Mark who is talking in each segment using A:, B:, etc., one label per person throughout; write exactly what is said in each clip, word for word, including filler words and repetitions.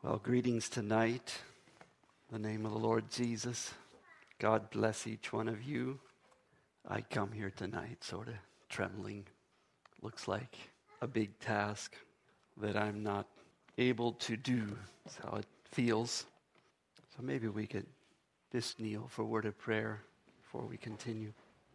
A: Well, greetings tonight. In the name of the Lord Jesus. God bless each one of you. I come here tonight sort of trembling. Looks like a big task that I'm not able to do. That's how it feels. So maybe we could just kneel for a word of prayer before we continue.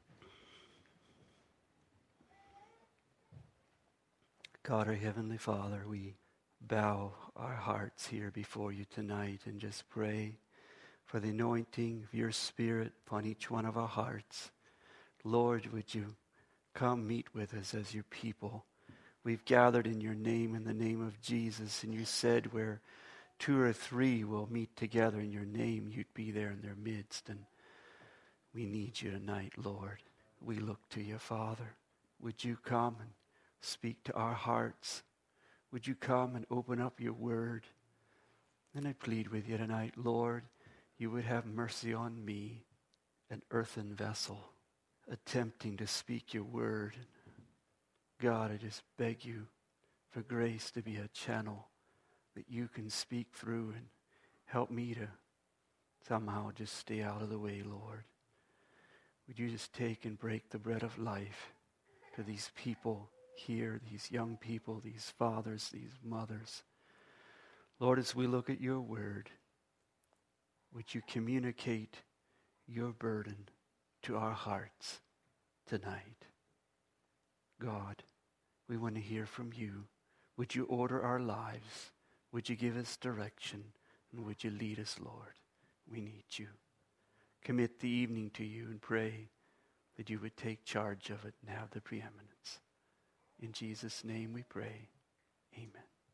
A: God, our Heavenly Father, we bow our hearts here before you tonight and just pray for the anointing of your Spirit upon each one of our hearts. Lord, would you come meet with us as your people? We've gathered in your name, in the name of Jesus, and you said where two or three will meet together in your name, you'd be there in their midst. And we need you tonight, Lord. We look to you, Father. Would you come and speak to our hearts? Would you come and open up your word? And I plead with you tonight, Lord, you would have mercy on me, an earthen vessel, attempting to speak your word. God, I just beg you for grace to be a channel that you can speak through, and help me to somehow just stay out of the way, Lord. Would you just take and break the bread of life to these people here, these young people, these fathers, these mothers. Lord, as we look at your word, would you communicate your burden to our hearts tonight? God, we want to hear from you. Would you order our lives? Would you give us direction? And would you lead us, Lord? We need you. Commit the evening to you and pray that you would take charge of it and have the preeminence. In Jesus' name we pray. Amen.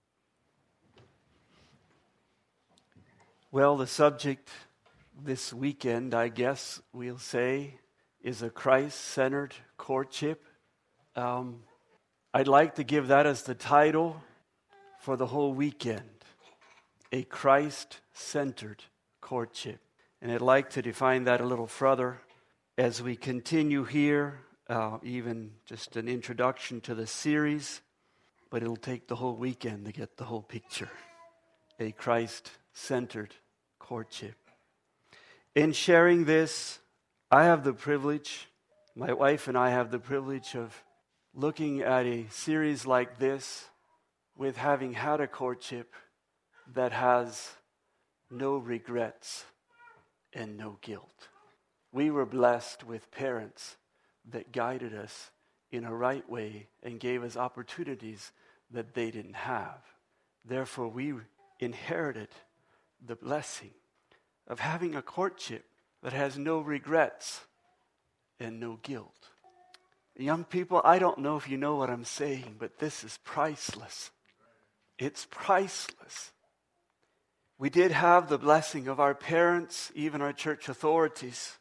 A: Well, the subject this weekend, I guess we'll say, is a Christ-centered courtship. Um, I'd like to give that as the title for the whole weekend. A Christ-centered courtship. And I'd like to define that a little further as we continue here. Uh, even just an introduction to the series, but it'll take the whole weekend to get the whole picture. A Christ-centered courtship. In sharing this, I have the privilege, my wife and I have the privilege of looking at a series like this with having had a courtship that has no regrets and no guilt. We were blessed with parents that guided us in a right way and gave us opportunities that they didn't have. Therefore, we inherited the blessing of having a courtship that has no regrets and no guilt. Young people, I don't know if you know what I'm saying, but this is priceless. It's priceless. We did have the blessing of our parents, even our church authorities,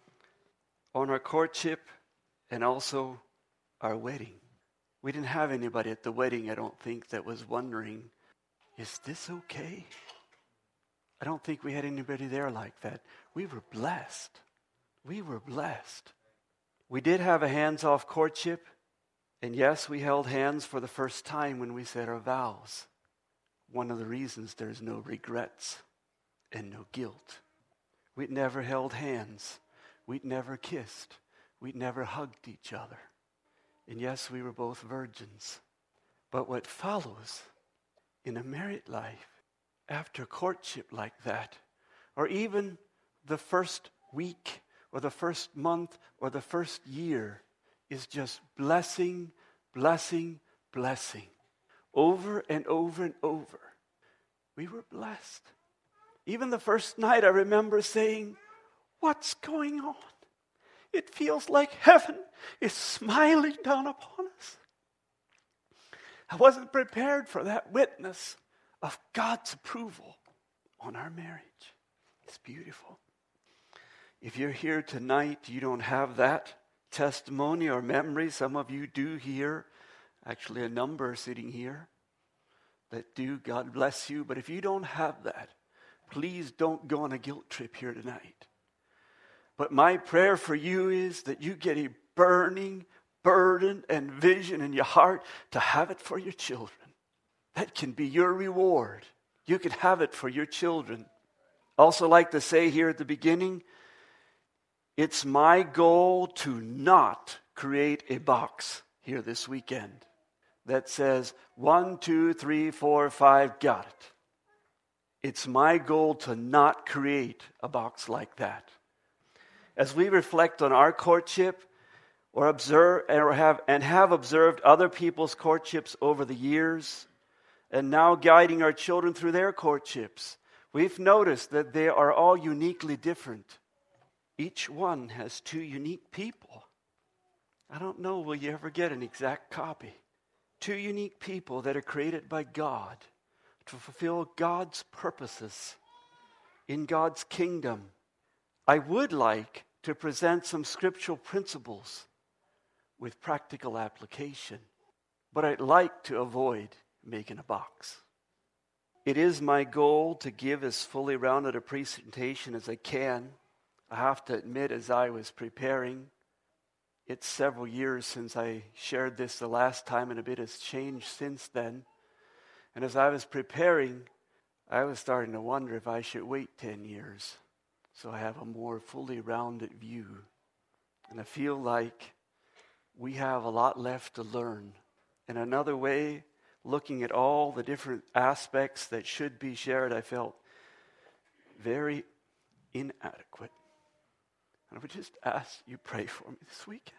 A: on our courtship and also our wedding. We didn't have anybody at the wedding, I don't think, that was wondering, is this okay? I don't think we had anybody there like that. We were blessed. We were blessed. We did have a hands-off courtship, and yes, we held hands for the first time when we said our vows. One of the reasons there's no regrets and no guilt. We'd never held hands. We'd never kissed. We'd never hugged each other. And yes, we were both virgins. But what follows in a married life after courtship like that, or even the first week or the first month or the first year, is just blessing, blessing, blessing. Over and over and over. We were blessed. Even the first night I remember saying, what's going on? It feels like heaven is smiling down upon us. I wasn't prepared for that witness of God's approval on our marriage. It's beautiful. If you're here tonight, you don't have that testimony or memory. Some of you do here. Actually, a number sitting here that do. God bless you. But if you don't have that, please don't go on a guilt trip here tonight. But my prayer for you is that you get a burning burden and vision in your heart to have it for your children. That can be your reward. You could have it for your children. Also like to say here at the beginning, it's my goal to not create a box here this weekend that says one, two, three, four, five, got it. It's my goal to not create a box like that. As we reflect on our courtship or observe or have and have observed other people's courtships over the years, and now guiding our children through their courtships, we've noticed that they are all uniquely different. Each one has two unique people. I don't know, will you ever get an exact copy? Two unique people that are created by God to fulfill God's purposes in God's kingdom. I would like to present some scriptural principles with practical application, but I'd like to avoid making a box. It is my goal to give as fully rounded a presentation as I can. I have to admit, as I was preparing, it's several years since I shared this the last time, and a bit has changed since then. And as I was preparing, I was starting to wonder if I should wait ten years so I have a more fully rounded view. And I feel like we have a lot left to learn. In another way, looking at all the different aspects that should be shared, I felt very inadequate. And I would just ask you pray for me this weekend.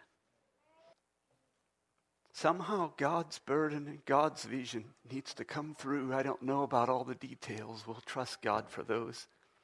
A: Somehow God's burden and God's vision needs to come through. I don't know about all the details. We'll trust God for those.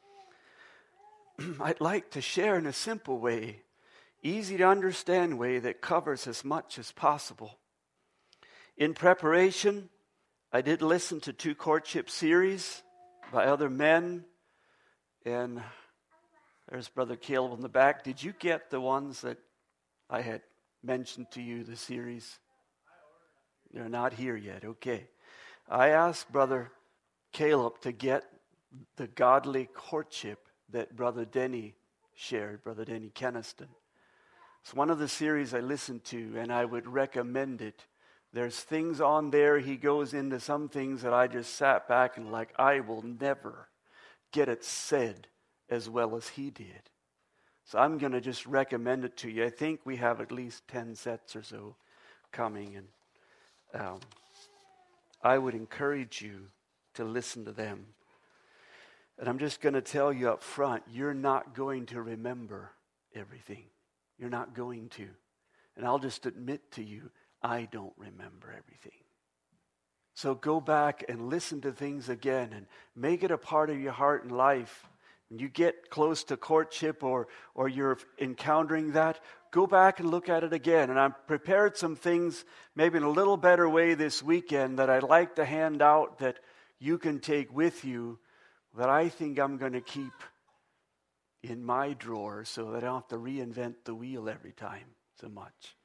A: I'd like to share in a simple way, easy to understand way that covers as much as possible. In preparation, I did listen to two courtship series by other men, and there's Brother Caleb in the back. Did you get the ones that I had mentioned to you, the series? They're not here yet. Okay. I asked Brother Caleb to get the godly courtship that Brother Denny shared, Brother Denny Keniston. It's one of the series I listened to, and I would recommend it. There's things on there, he goes into some things that I just sat back and like, I will never get it said as well as he did. So I'm going to just recommend it to you. I think we have at least ten sets or so coming, and um, I would encourage you to listen to them. And I'm just going to tell you up front, you're not going to remember everything. You're not going to. And I'll just admit to you, I don't remember everything. So go back and listen to things again and make it a part of your heart and life. When you get close to courtship or, or you're encountering that, go back and look at it again. And I've prepared some things maybe in a little better way this weekend that I'd like to hand out that you can take with you, that I think I'm going to keep in my drawer so that I don't have to reinvent the wheel every time so much.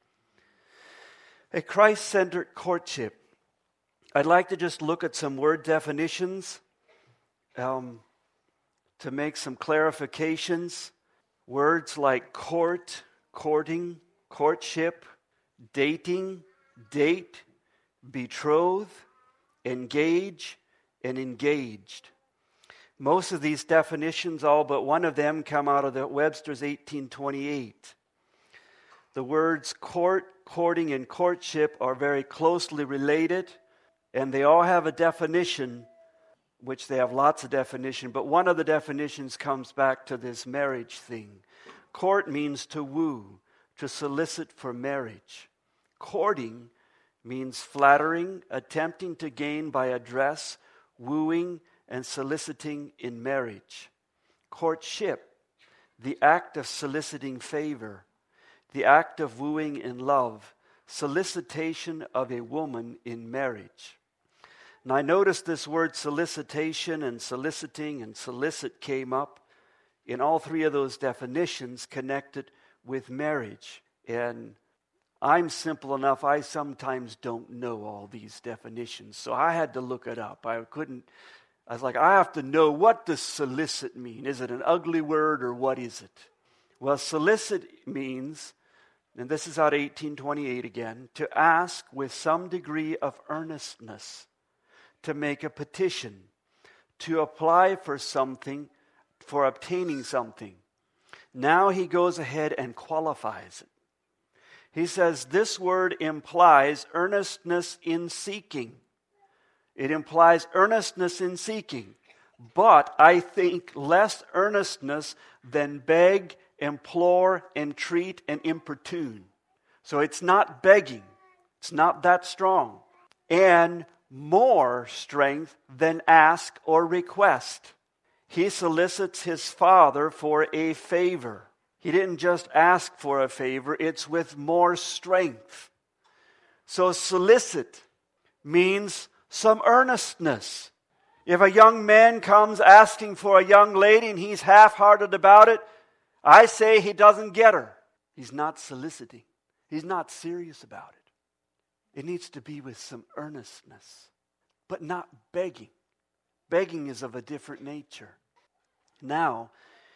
A: A Christ-centered courtship. I'd like to just look at some word definitions um, to make some clarifications. Words like court, courting, courtship, dating, date, betroth, engage, and engaged. Most of these definitions, all but one of them, come out of the Webster's eighteen twenty-eight. The words court, courting, and courtship are very closely related, and they all have a definition, which they have lots of definition, but one of the definitions comes back to this marriage thing. Court means to woo, to solicit for marriage. Courting means flattering, attempting to gain by address, wooing, and soliciting in marriage. Courtship, the act of soliciting favor, the act of wooing in love, solicitation of a woman in marriage. And I noticed this word solicitation and soliciting and solicit came up in all three of those definitions connected with marriage. And I'm simple enough, I sometimes don't know all these definitions, so I had to look it up. I couldn't, I was like, I have to know, what does solicit mean? Is it an ugly word or what is it? Well, solicit means, and this is out of eighteen twenty-eight again, to ask with some degree of earnestness, to make a petition, to apply for something, for obtaining something. Now he goes ahead and qualifies it. He says this word implies earnestness in seeking. It implies earnestness in seeking. But I think less earnestness than beg, implore, entreat, and importune. So it's not begging. It's not that strong. And more strength than ask or request. He solicits his father for a favor. He didn't just ask for a favor, it's with more strength. So solicit means some earnestness. If a young man comes asking for a young lady and he's half-hearted about it, I say he doesn't get her. He's not soliciting. He's not serious about it. It needs to be with some earnestness, but not begging. Begging is of a different nature. Now,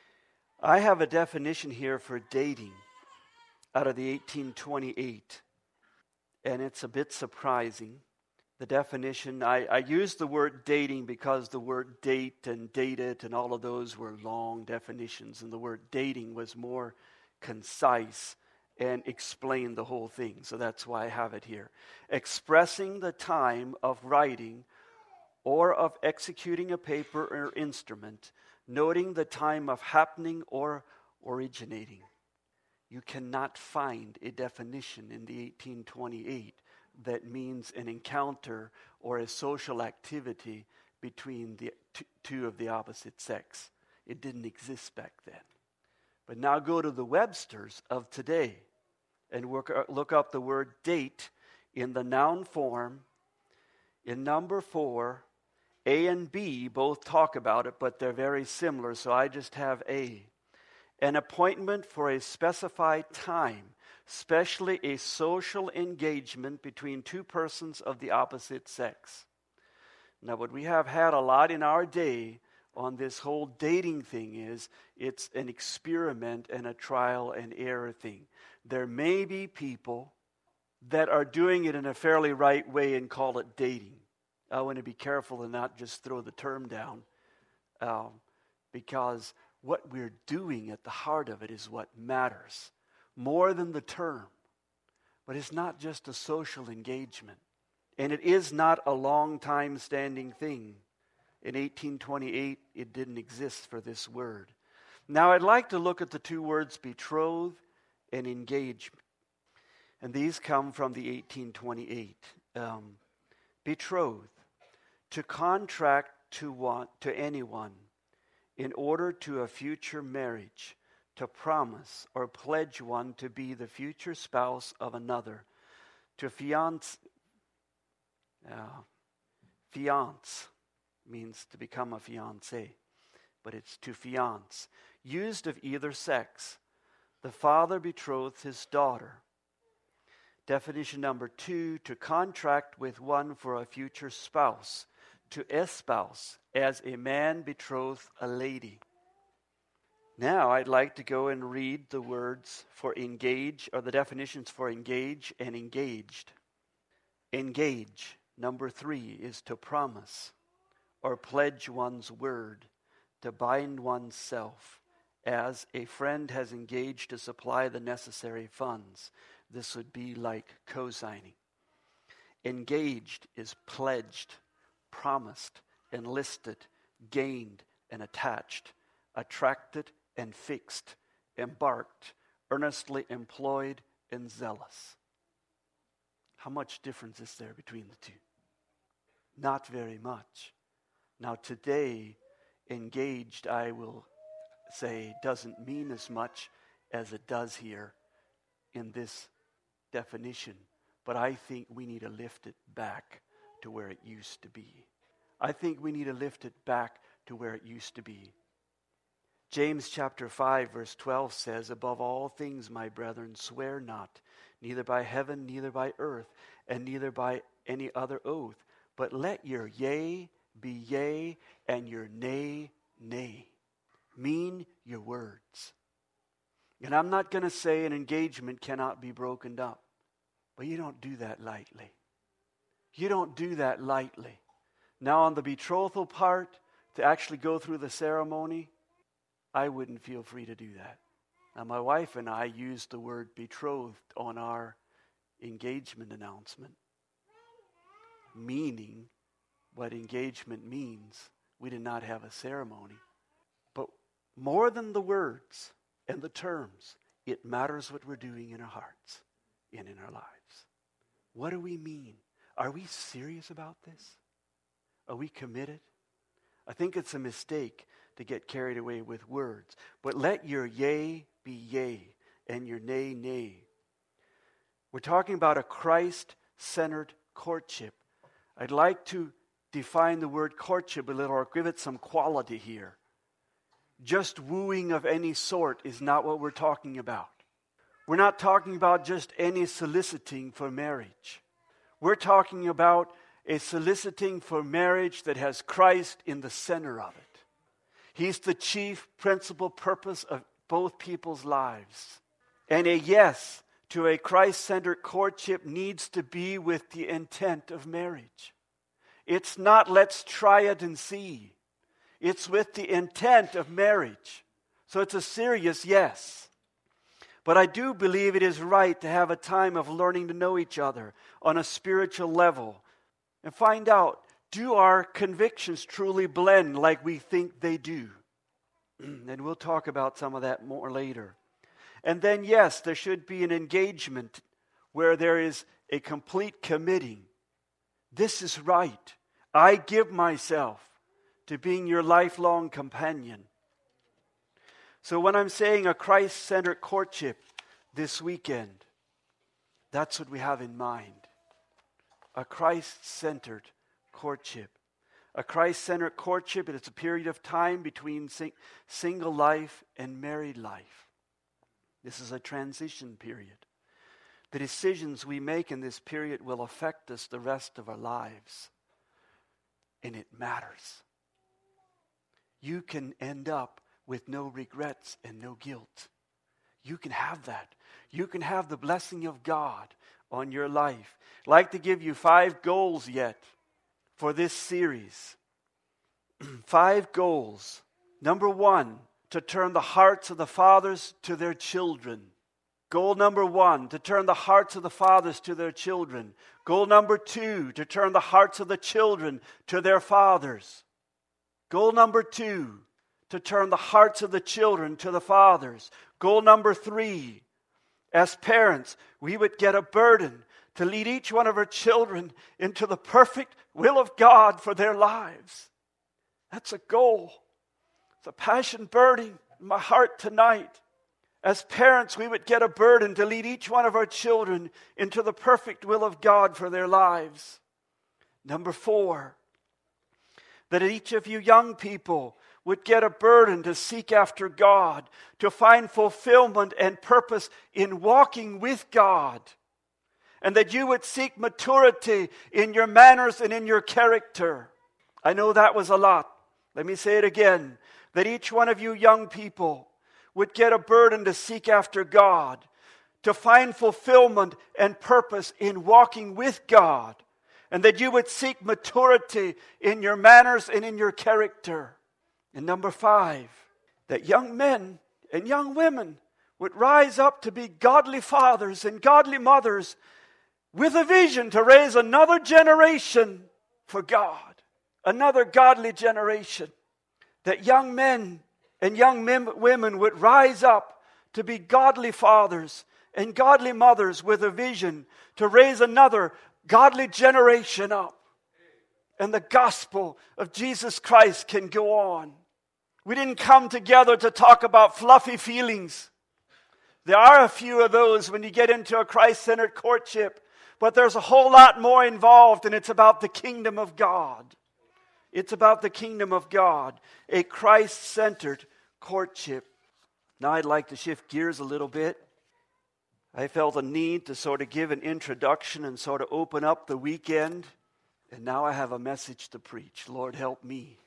A: I have a definition here for dating out of the eighteen twenty-eight, and it's a bit surprising. The definition, I, I use the word dating because the word date and dated and all of those were long definitions, and the word dating was more concise and explained the whole thing. So that's why I have it here. Expressing the time of writing or of executing a paper or instrument, noting the time of happening or originating. You cannot find a definition in the eighteen twenty-eight that means an encounter or a social activity between the t- two of the opposite sex. It didn't exist back then. But now go to the Webster's of today and work, look up the word date in the noun form. In number four, A and B both talk about it, but they're very similar, so I just have A. An appointment for a specified time, especially a social engagement between two persons of the opposite sex. Now, what we have had a lot in our day on this whole dating thing is it's an experiment and a trial and error thing. There may be people that are doing it in a fairly right way and call it dating. I want to be careful and not just throw the term down, um, because what we're doing at the heart of it is what matters, more than the term. But it's not just a social engagement, and it is not a long time standing thing. In eighteen twenty-eight, it didn't exist for this word. Now, I'd like to look at the two words betroth and engagement, and these come from the eighteen twenty-eight. Um, betroth, to contract to one, to anyone in order to a future marriage, to promise or pledge one to be the future spouse of another, to fiance, uh, fiance means to become a fiancé, but it's to fiance, used of either sex. The father betrothed his daughter. Definition number two, to contract with one for a future spouse, to espouse, as a man betrothed a lady. Now I'd like to go and read the words for engage, or the definitions for engage and engaged. Engage, number three, is to promise or pledge one's word, to bind oneself, as a friend has engaged to supply the necessary funds. This would be like co-signing. Engaged is pledged, promised, enlisted, gained, and attached, attracted and fixed, embarked, earnestly employed, and zealous. How much difference is there between the two? Not very much. Now today, engaged, I will say, doesn't mean as much as it does here in this definition, but I think we need to lift it back to where it used to be. I think we need to lift it back to where it used to be. James chapter five verse twelve says, above all things, my brethren, swear not, neither by heaven, neither by earth, and neither by any other oath, but let your yea be yea, and your nay, nay. Mean your words. And I'm not going to say an engagement cannot be broken up, but you don't do that lightly. You don't do that lightly. Now on the betrothal part, to actually go through the ceremony, I wouldn't feel free to do that. Now, my wife and I used the word betrothed on our engagement announcement, meaning what engagement means. We did not have a ceremony. But more than the words and the terms, it matters what we're doing in our hearts and in our lives. What do we mean? Are we serious about this? Are we committed? I think it's a mistake to get carried away with words. But let your yea be yea and your nay, nay. We're talking about a Christ-centered courtship. I'd like to define the word courtship a little, or give it some quality here. Just wooing of any sort is not what we're talking about. We're not talking about just any soliciting for marriage. We're talking about a soliciting for marriage that has Christ in the center of it. He's the chief principal purpose of both people's lives. And a yes to a Christ-centered courtship needs to be with the intent of marriage. It's not let's try it and see. It's with the intent of marriage. So it's a serious yes. But I do believe it is right to have a time of learning to know each other on a spiritual level and find out, do our convictions truly blend like we think they do? And we'll talk about some of that more later. And then, yes, there should be an engagement where there is a complete committing. This is right. I give myself to being your lifelong companion. So when I'm saying a Christ-centered courtship this weekend, that's what we have in mind. A Christ-centered courtship. A Christ-centered courtship, it's a period of time between sing- single life and married life. This is a transition period. The decisions we make in this period will affect us the rest of our lives. And it matters. You can end up with no regrets and no guilt. You can have that. You can have the blessing of God on your life. I'd like to give you five goals yet for this series. Five goals. Number one, to turn the hearts of the fathers to their children. Goal number one, to turn the hearts of the fathers to their children. Goal number two, to turn the hearts of the children to their fathers. Goal number two, to turn the hearts of the children to the fathers. Goal number three, as parents, we would get a burden to lead each one of our children into the perfect will of God for their lives. That's a goal. It's a passion burning in my heart tonight. As parents, we would get a burden to lead each one of our children into the perfect will of God for their lives. Number four, that each of you young people would get a burden to seek after God, to find fulfillment and purpose in walking with God, and that you would seek maturity in your manners and in your character. I know that was a lot. Let me say it again, that each one of you young people would get a burden to seek after God, to find fulfillment and purpose in walking with God, and that you would seek maturity in your manners and in your character. And number five, that young men and young women would rise up to be godly fathers and godly mothers with a vision to raise another generation for God, another godly generation. That young men and young mem- women would rise up to be godly fathers and godly mothers with a vision to raise another godly generation up. And the gospel of Jesus Christ can go on. We didn't come together to talk about fluffy feelings. There are a few of those when you get into a Christ-centered courtship, but there's a whole lot more involved, and it's about the kingdom of God. It's about the kingdom of God, a Christ-centered courtship. Now I'd like to shift gears a little bit. I felt a need to sort of give an introduction and sort of open up the weekend. And now I have a message to preach. Lord, help me.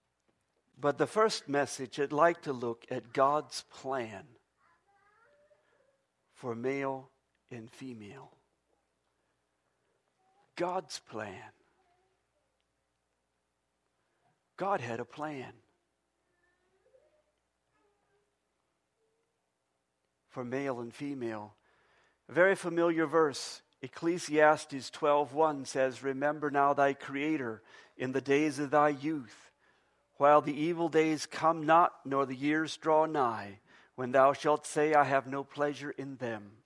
A: But the first message, I'd like to look at God's plan for male and female. God's plan. God had a plan. For male and female. A very familiar verse, Ecclesiastes twelve one says, "Remember now thy Creator in the days of thy youth, while the evil days come not, nor the years draw nigh, when thou shalt say, I have no pleasure in them."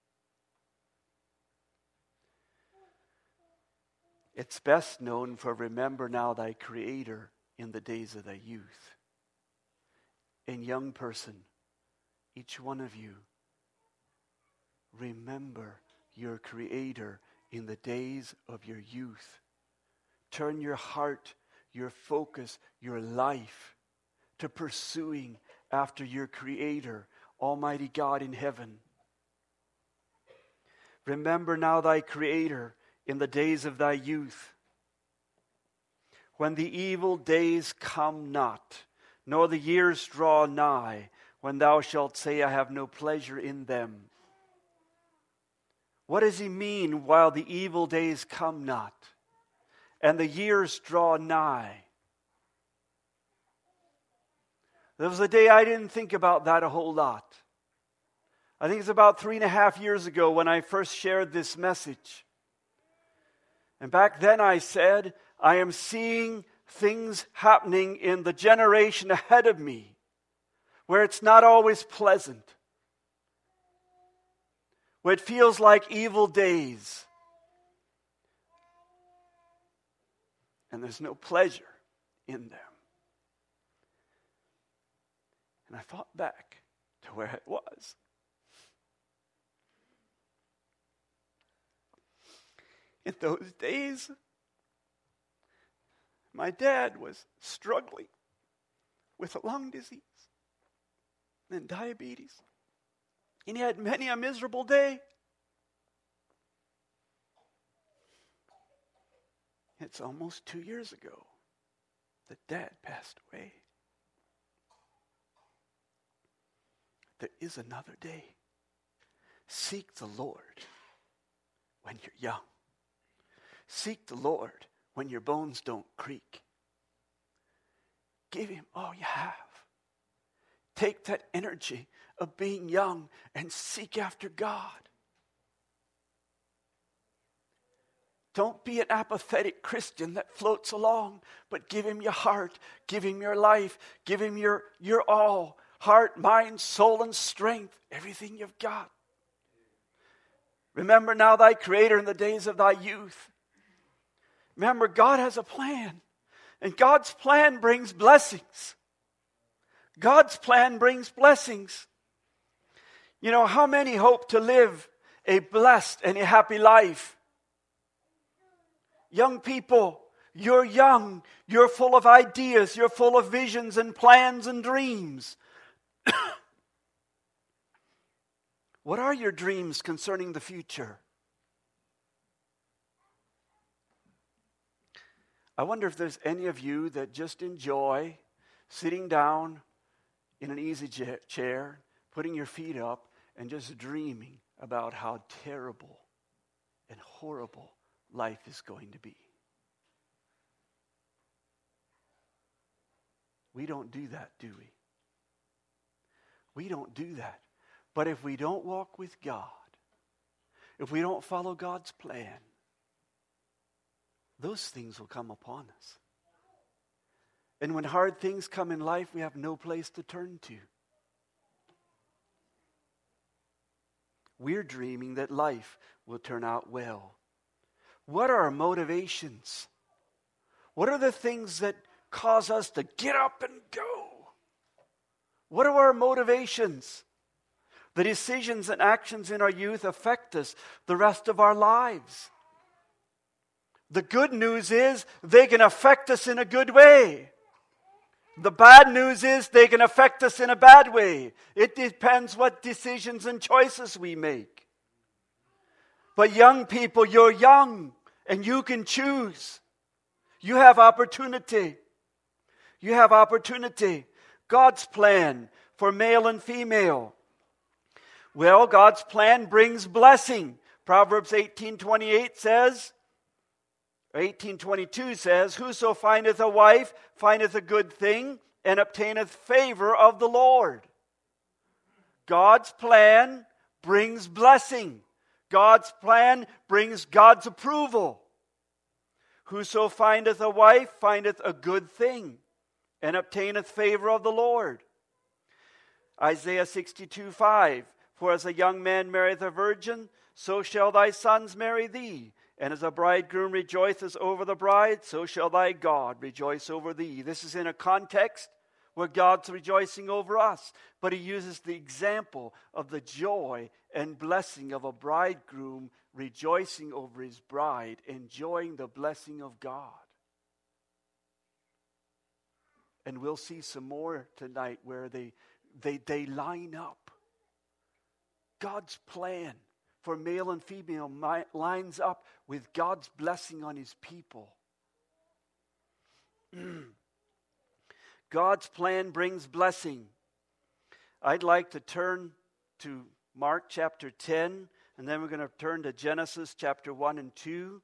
A: It's best known for "Remember now thy Creator in the days of thy youth." And young person, each one of you, remember your Creator in the days of your youth. Turn your heart, your focus, your life to pursuing after your Creator, Almighty God in heaven. Remember now thy Creator in the days of thy youth, when the evil days come not, nor the years draw nigh, when thou shalt say, I have no pleasure in them. What does he mean, while the evil days come not, and the years draw nigh? There was a day I didn't think about that a whole lot. I think it's about three and a half years ago when I first shared this message. And back then I said, I am seeing things happening in the generation ahead of me where it's not always pleasant, where it feels like evil days, and there's no pleasure in them. And I thought back to where it was. In those days, my dad was struggling with a lung disease and diabetes. And he had many a miserable day. It's almost two years ago that Dad passed away. There is another day. Seek the Lord when you're young. Seek the Lord when your bones don't creak. Give him all you have. Take that energy of being young and seek after God. Don't be an apathetic Christian that floats along, but give him your heart, give him your life, give him your, your all. Heart, mind, soul, and strength, everything you've got. Remember now thy Creator in the days of thy youth. Remember, God has a plan, and God's plan brings blessings. God's plan brings blessings. You know, how many hope to live a blessed and a happy life? Young people, you're young, you're full of ideas, you're full of visions and plans and dreams. What are your dreams concerning the future? I wonder if there's any of you that just enjoy sitting down in an easy chair, putting your feet up, and just dreaming about how terrible and horrible life is going to be. We don't do that, do we? We don't do that. But if we don't walk with God, if we don't follow God's plan, those things will come upon us. And when hard things come in life, we have no place to turn to. We're dreaming that life will turn out well. What are our motivations? What are the things that cause us to get up and go? What are our motivations? The decisions and actions in our youth affect us the rest of our lives. The good news is they can affect us in a good way. The bad news is they can affect us in a bad way. It depends what decisions and choices we make. But young people, you're young and you can choose. You have opportunity. You have opportunity. God's plan for male and female. Well, God's plan brings blessing. Proverbs eighteen twenty-eight says, eighteen twenty-two says, whoso findeth a wife findeth a good thing and obtaineth favor of the Lord. God's plan brings blessing. God's plan brings God's approval. Whoso findeth a wife findeth a good thing and obtaineth favor of the Lord. Isaiah sixty-two five, for as a young man marrieth a virgin, so shall thy sons marry thee. And as a bridegroom rejoiceth over the bride, so shall thy God rejoice over thee. This is in a context where God's rejoicing over us. But he uses the example of the joy and blessing of a bridegroom rejoicing over his bride, enjoying the blessing of God. And we'll see some more tonight where they, they, they line up. God's plan for male and female lines up with God's blessing on his people. God's plan brings blessing. I'd like to turn to Mark chapter ten, and then we're going to turn to Genesis chapter one and two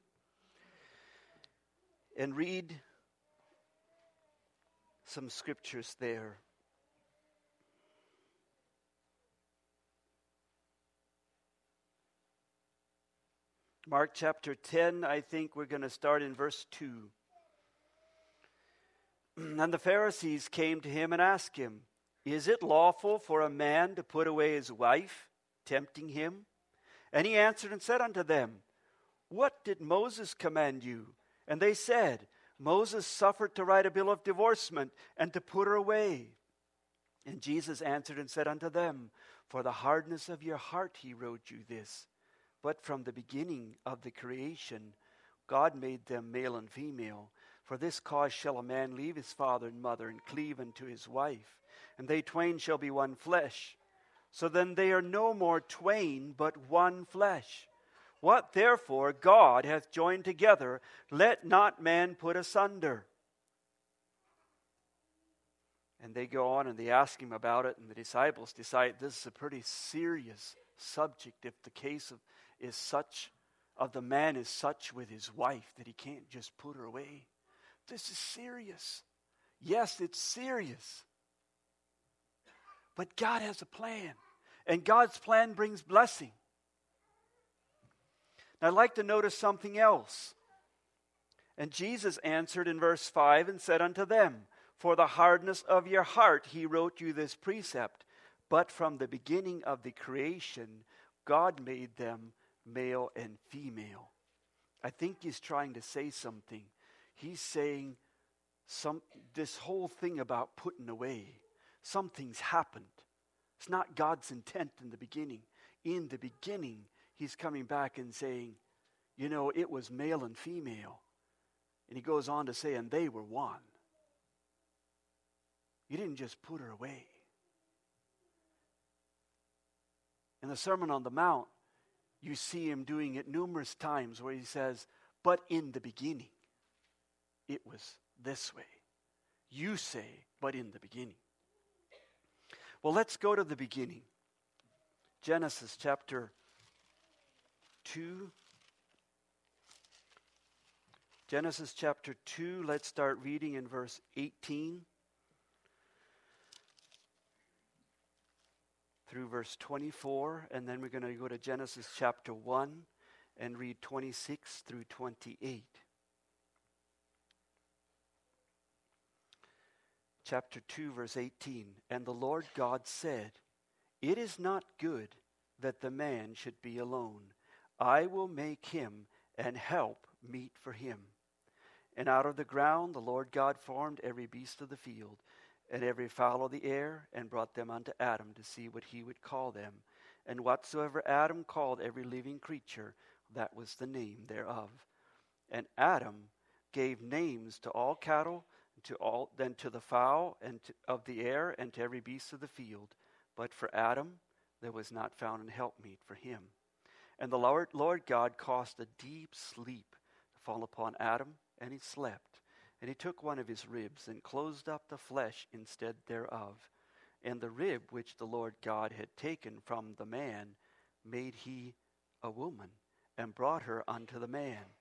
A: and read some scriptures there. Mark chapter ten, I think we're going to start in verse two. And the Pharisees came to him and asked him, is it lawful for a man to put away his wife, tempting him? And he answered and said unto them, what did Moses command you? And they said, Moses suffered to write a bill of divorcement and to put her away. And Jesus answered and said unto them, for the hardness of your heart he wrote you this. But from the beginning of the creation, God made them male and female. For this cause shall a man leave his father and mother and cleave unto his wife, and they twain shall be one flesh. So then they are no more twain, but one flesh. What therefore God hath joined together, let not man put asunder. And they go on and they ask him about it, and the disciples decide this is a pretty serious subject if the case of is such of the man is such with his wife that he can't just put her away. This is serious. Yes, it's serious. But God has a plan, and God's plan brings blessing. Now, I'd like to notice something else. And Jesus answered in verse five and said unto them, for the hardness of your heart he wrote you this precept, but from the beginning of the creation God made them male and female. I think he's trying to say something. He's saying some this whole thing about putting away, something's happened. It's not God's intent in the beginning. In the beginning, he's coming back and saying, you know, it was male and female. And he goes on to say, and they were one. You didn't just put her away. In the Sermon on the Mount, you see him doing it numerous times where he says, but in the beginning, it was this way. You say, but in the beginning. Well, let's go to the beginning. Genesis chapter two. Genesis chapter two, let's start reading in verse eighteen through verse twenty-four, and then we're going to go to Genesis chapter one and read twenty-six through twenty-eight. Chapter two, verse eighteen. And the Lord God said, it is not good that the man should be alone. I will make him an help meet for him. And out of the ground the Lord God formed every beast of the field, and every fowl of the air, and brought them unto Adam to see what he would call them. And whatsoever Adam called every living creature, that was the name thereof. And Adam gave names to all cattle, to all, then to the fowl and to, of the air, and to every beast of the field. But for Adam there was not found an helpmeet for him. And the Lord, Lord God caused a deep sleep to fall upon Adam, and he slept. And he took one of his ribs, and closed up the flesh instead thereof. And the rib which the Lord God had taken from the man made he a woman, and brought her unto the man.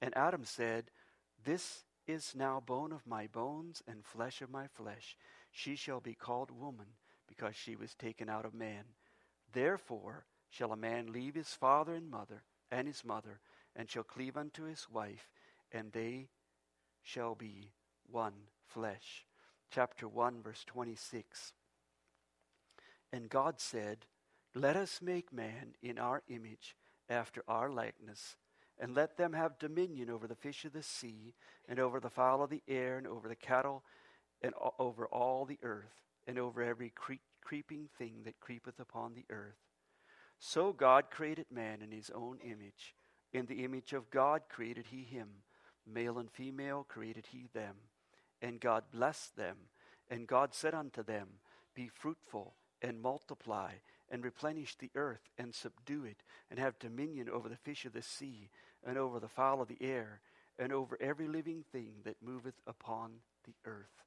A: And Adam said, "This is now bone of my bones and flesh of my flesh. She shall be called woman, because she was taken out of man. Therefore shall a man leave his father and mother and his mother, and shall cleave unto his wife, and they shall be one flesh." Chapter one, verse twenty-six. And God said, "Let us make man in our image, after our likeness, and let them have dominion over the fish of the sea, and over the fowl of the air, and over the cattle, and over all the earth, and over every cre- creeping thing that creepeth upon the earth." So God created man in his own image. In the image of God created he him. Male and female created he them. And God blessed them. And God said unto them, "Be fruitful, and multiply, and replenish the earth, and subdue it, and have dominion over the fish of the sea, and over the fowl of the air, and over every living thing that moveth upon the earth."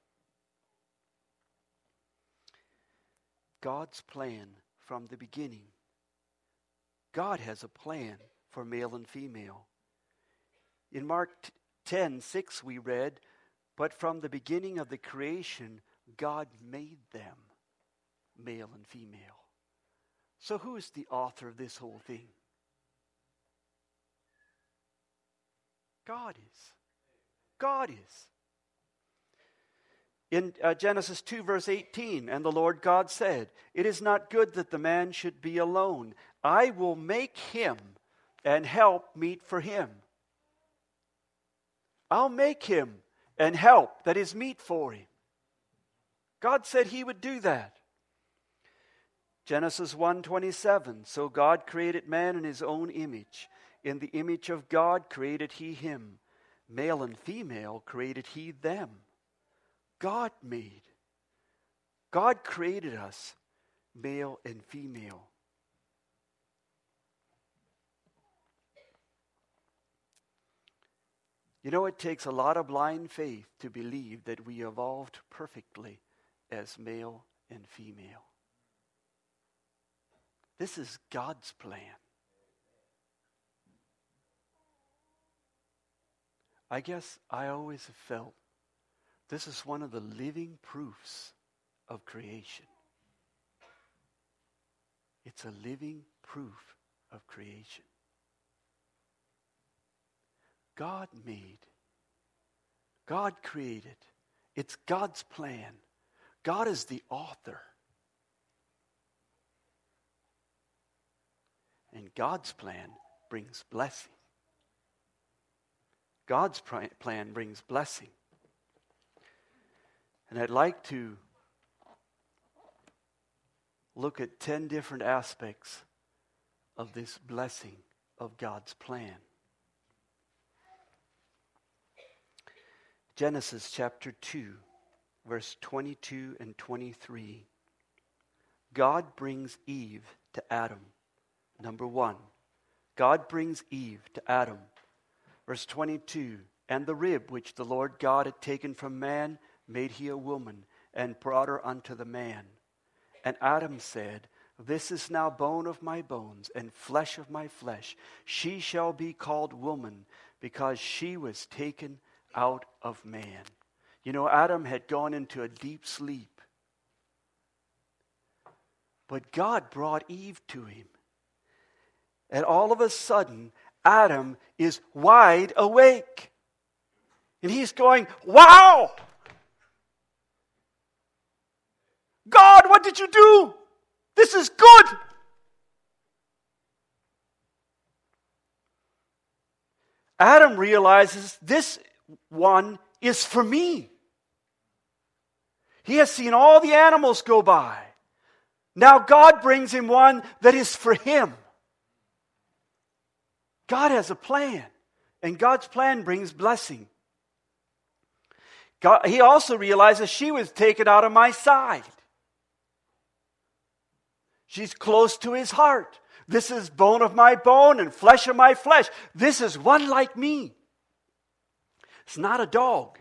A: God's plan from the beginning. God has a plan for male and female. In Mark ten six we read, "But from the beginning of the creation, God made them male and female." So who is the author of this whole thing? God is. God is. In uh, Genesis two, verse eighteen, "And the Lord God said, It is not good that the man should be alone. I will make him and help meet for him." I'll make him and help, that is, meet for him. God said he would do that. Genesis one twenty-seven, "So God created man in his own image. In the image of God created he him. Male and female created he them." God made. God created us, male and female. You know, it takes a lot of blind faith to believe that we evolved perfectly as male and female. This is God's plan. I guess I always have felt this is one of the living proofs of creation. It's a living proof of creation. God made. God created. It's God's plan. God is the author. And God's plan brings blessing. God's plan brings blessing. And I'd like to look at ten different aspects of this blessing of God's plan. Genesis chapter two, verse twenty-two and twenty-three. God brings Eve to Adam. Number one, God brings Eve to Adam. Verse twenty-two, "And the rib which the Lord God had taken from man made he a woman, and brought her unto the man. And Adam said, This is now bone of my bones, and flesh of my flesh. She shall be called woman, because she was taken out of man." You know, Adam had gone into a deep sleep. But God brought Eve to him. And all of a sudden, Adam is wide awake. And he's going, "Wow! God, what did you do? This is good!" Adam realizes this one is for me. He has seen all the animals go by. Now God brings him one that is for him. God has a plan, and God's plan brings blessing. God, he also realizes she was taken out of my side. She's close to his heart. This is bone of my bone and flesh of my flesh. This is one like me. It's not a dog.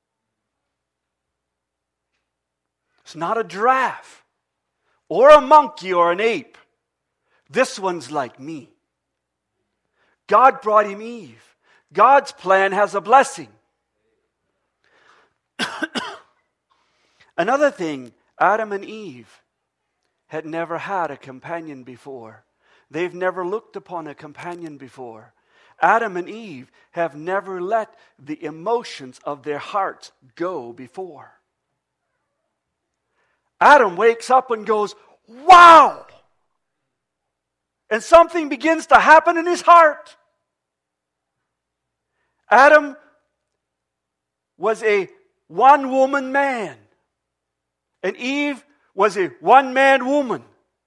A: It's not a giraffe or a monkey or an ape. This one's like me. God brought him Eve. God's plan has a blessing. Another thing, Adam and Eve had never had a companion before. They've never looked upon a companion before. Adam and Eve have never let the emotions of their hearts go before. Adam wakes up and goes, wow! And something begins to happen in his heart. Adam was a one-woman man. And Eve was a one-man woman.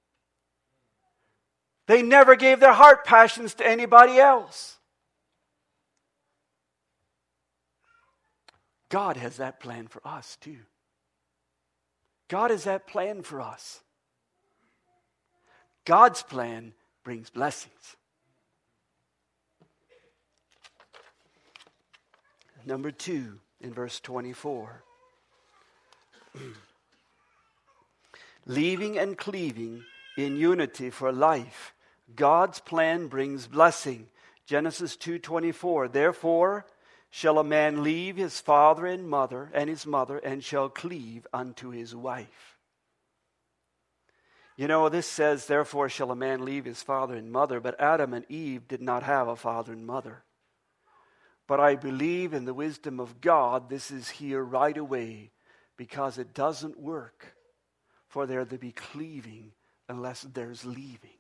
A: They never gave their heart passions to anybody else. God has that plan for us too. God has that plan for us. God's plan brings blessings. Number two, in verse twenty-four. Leaving and cleaving in unity for life. God's plan brings blessing. Genesis two twenty-four. Therefore shall a man leave his father and mother and his mother, and shall cleave unto his wife. You know, this says, therefore shall a man leave his father and mother, but Adam and Eve did not have a father and mother. But I believe in the wisdom of God, this is here right away, because it doesn't work for there to be cleaving unless there's leaving.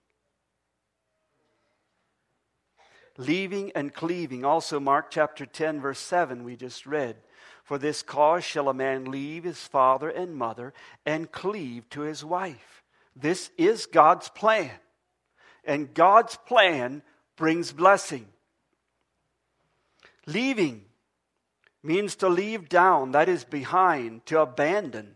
A: Leaving and cleaving. Also Mark chapter ten verse seven we just read. For this cause shall a man leave his father and mother and cleave to his wife. This is God's plan. And God's plan brings blessing. Leaving means to leave down, that is behind, to abandon.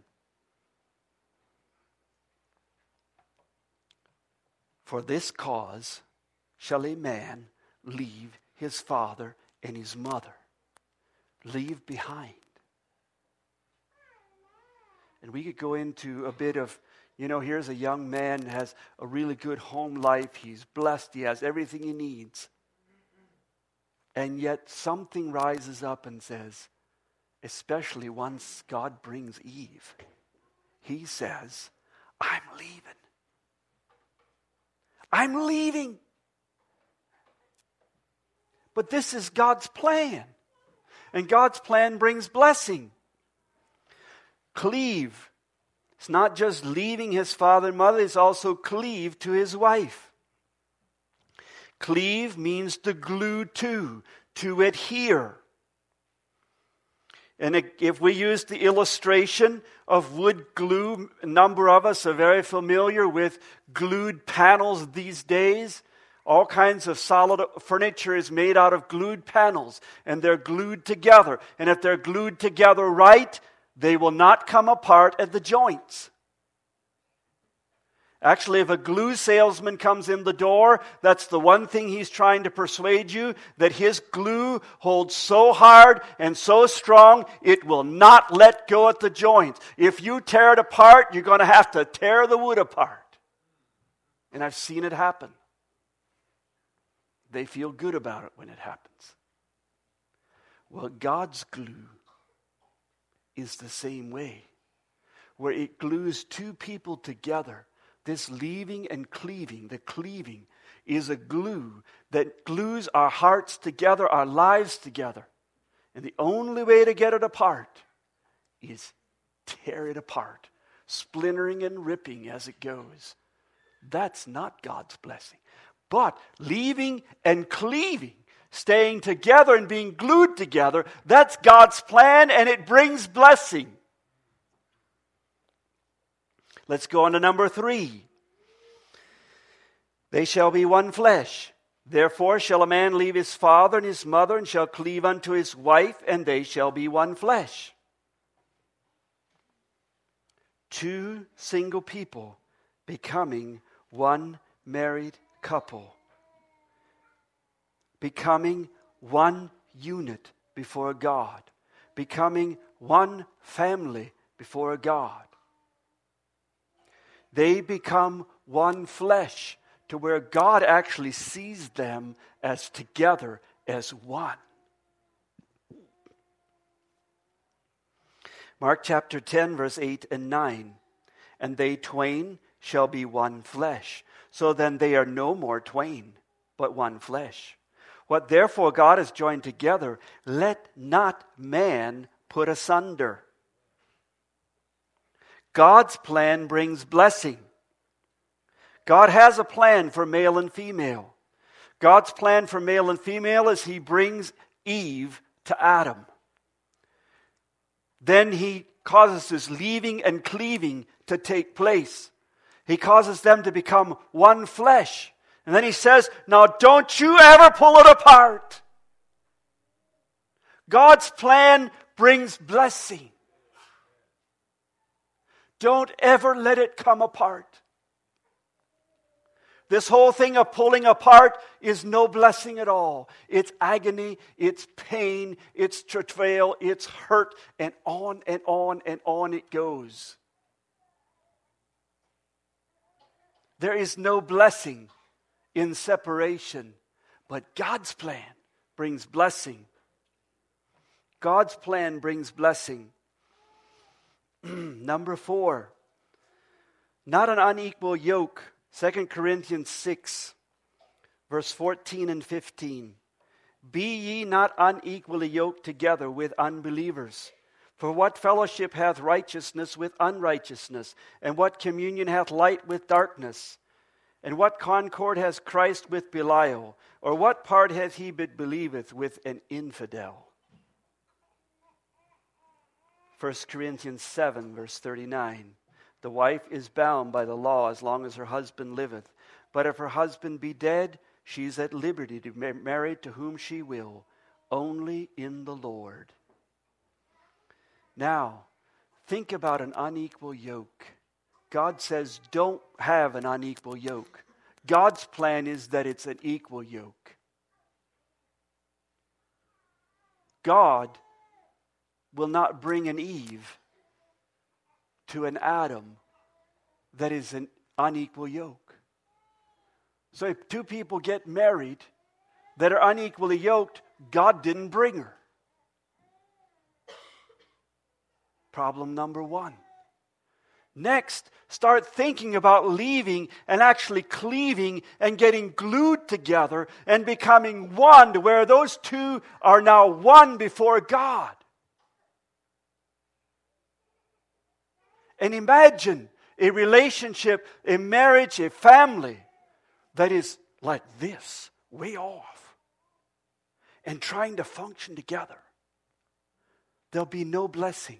A: For this cause shall a man leave his father and his mother. Leave behind. And we could go into a bit of, you know, here's a young man who has a really good home life. He's blessed. He has everything he needs. And yet something rises up and says, especially once God brings Eve, he says, I'm leaving. I'm leaving. But this is God's plan. And God's plan brings blessing. Cleave. It's not just leaving his father and mother, it's also cleave to his wife. Cleave means to glue to, to adhere. And if we use the illustration of wood glue, a number of us are very familiar with glued panels these days. All kinds of solid furniture is made out of glued panels, and they're glued together. And if they're glued together right, they will not come apart at the joints. Actually, if a glue salesman comes in the door, that's the one thing he's trying to persuade you, that his glue holds so hard and so strong, it will not let go at the joints. If you tear it apart, you're going to have to tear the wood apart. And I've seen it happen. They feel good about it when it happens. Well, God's glue is the same way, where it glues two people together. This leaving and cleaving, the cleaving, is a glue that glues our hearts together, our lives together. And the only way to get it apart is tear it apart, splintering and ripping as it goes. That's not God's blessing. But leaving and cleaving, staying together and being glued together, that's God's plan, and it brings blessing. Let's go on to number three. They shall be one flesh. Therefore shall a man leave his father and his mother, and shall cleave unto his wife, and they shall be one flesh. Two single people becoming one married couple. Becoming one unit before God. Becoming one family before God. They become one flesh, to where God actually sees them as together, as one. Mark chapter ten, verse eight and nine. And they twain shall be one flesh. So then they are no more twain, but one flesh. What therefore God has joined together, let not man put asunder. God's plan brings blessing. God has a plan for male and female. God's plan for male and female is He brings Eve to Adam. Then He causes this leaving and cleaving to take place. He causes them to become one flesh. And then He says, now don't you ever pull it apart. God's plan brings blessing. Don't ever let it come apart. This whole thing of pulling apart is no blessing at all. It's agony, it's pain, it's travail, it's hurt, and on and on and on it goes. There is no blessing in separation, but God's plan brings blessing. God's plan brings blessing. Number four, not an unequal yoke. Second Corinthians six, verse fourteen and fifteen. Be ye not unequally yoked together with unbelievers. For what fellowship hath righteousness with unrighteousness? And what communion hath light with darkness? And what concord has Christ with Belial? Or what part hath he that believeth with an infidel? First Corinthians seven, verse thirty-nine. The wife is bound by the law as long as her husband liveth. But if her husband be dead, she is at liberty to be married to whom she will, only in the Lord. Now, think about an unequal yoke. God says, don't have an unequal yoke. God's plan is that it's an equal yoke. God will not bring an Eve to an Adam that is an unequal yoke. So if two people get married that are unequally yoked, God didn't bring her. Problem number one. Next, start thinking about leaving and actually cleaving and getting glued together and becoming one, to where those two are now one before God. And imagine a relationship, a marriage, a family that is like this, way off, and trying to function together. There'll be no blessing.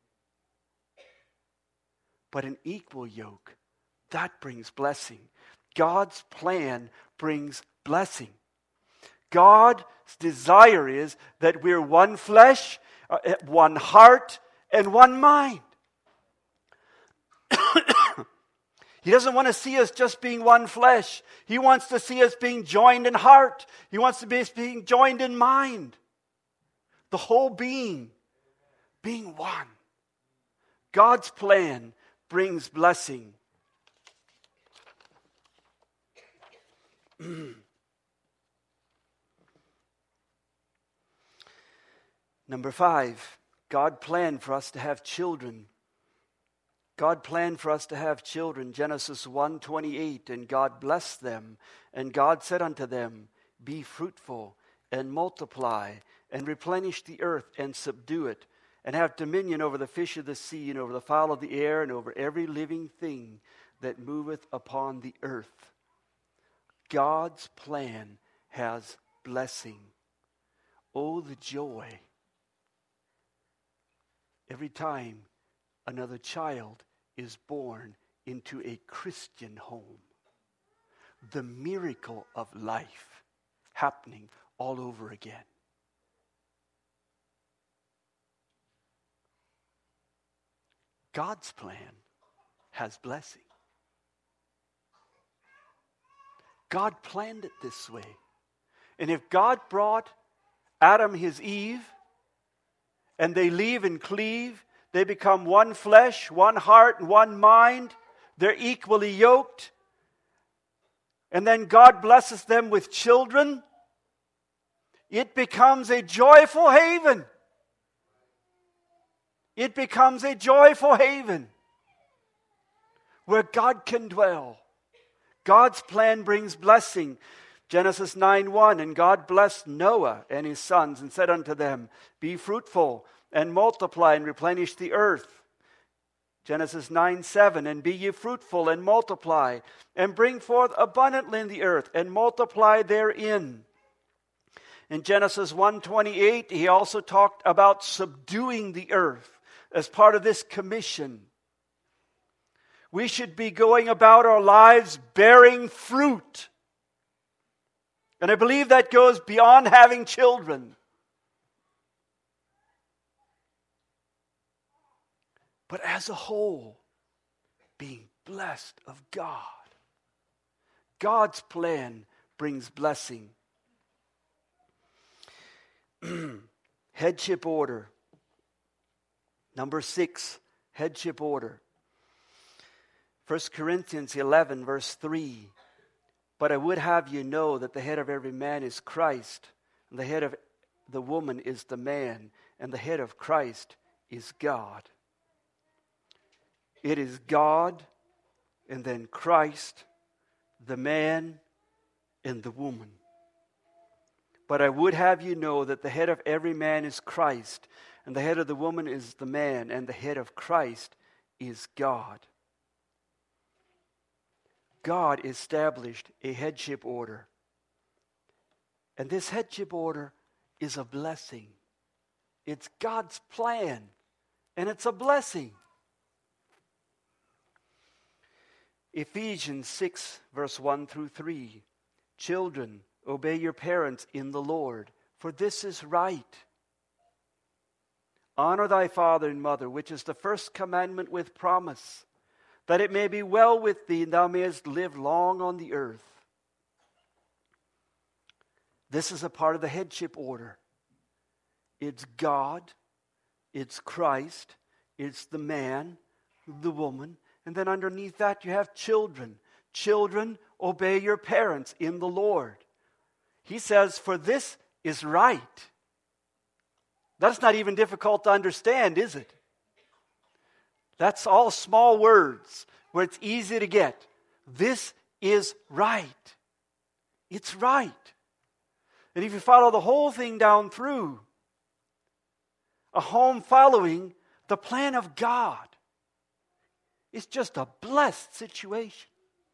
A: But an equal yoke, that brings blessing. God's plan brings blessing. God's desire is that we're one flesh, one heart, and one mind. He doesn't want to see us just being one flesh. He wants to see us being joined in heart. He wants to be us being joined in mind. The whole being, being one. God's plan brings blessing. Number five, God planned for us to have children. God planned for us to have children. Genesis one twenty-eight, and God blessed them, and God said unto them, be fruitful, and multiply, and replenish the earth, and subdue it, and have dominion over the fish of the sea, and over the fowl of the air, and over every living thing that moveth upon the earth. God's plan has blessing. Oh, the joy every time another child is born into a Christian home. The miracle of life happening all over again. God's plan has blessing. God planned it this way. And if God brought Adam his Eve, and they leave and cleave, they become one flesh, one heart, and one mind. They're equally yoked. And then God blesses them with children. It becomes a joyful haven. It becomes a joyful haven where God can dwell. God's plan brings blessing. Genesis nine one, and God blessed Noah and his sons and said unto them, be fruitful and multiply and replenish the earth. Genesis nine seven, and be ye fruitful and multiply and bring forth abundantly in the earth and multiply therein. In Genesis one twenty-eight, he also talked about subduing the earth as part of this commission. We should be going about our lives bearing fruit. And I believe that goes beyond having children. But as a whole, being blessed of God. God's plan brings blessing. Headship order. Number six, headship order. First Corinthians eleven, verse three. But I would have you know that the head of every man is Christ, and the head of the woman is the man, and the head of Christ is God. It is God, and then Christ, the man, and the woman. But I would have you know that the head of every man is Christ, and the head of the woman is the man, and the head of Christ is God. God established a headship order. And this headship order is a blessing. It's God's plan, and it's a blessing. Ephesians six, verse one through three. Children, obey your parents in the Lord, for this is right. Honor thy father and mother, which is the first commandment with promise, that it may be well with thee, and thou mayest live long on the earth. This is a part of the headship order. It's God, it's Christ, it's the man, the woman, and then underneath that you have children. Children, obey your parents in the Lord. He says, for this is right. That's not even difficult to understand, is it? That's all small words where it's easy to get. This is right. It's right. And if you follow the whole thing down through, a home following the plan of God, it's just a blessed situation.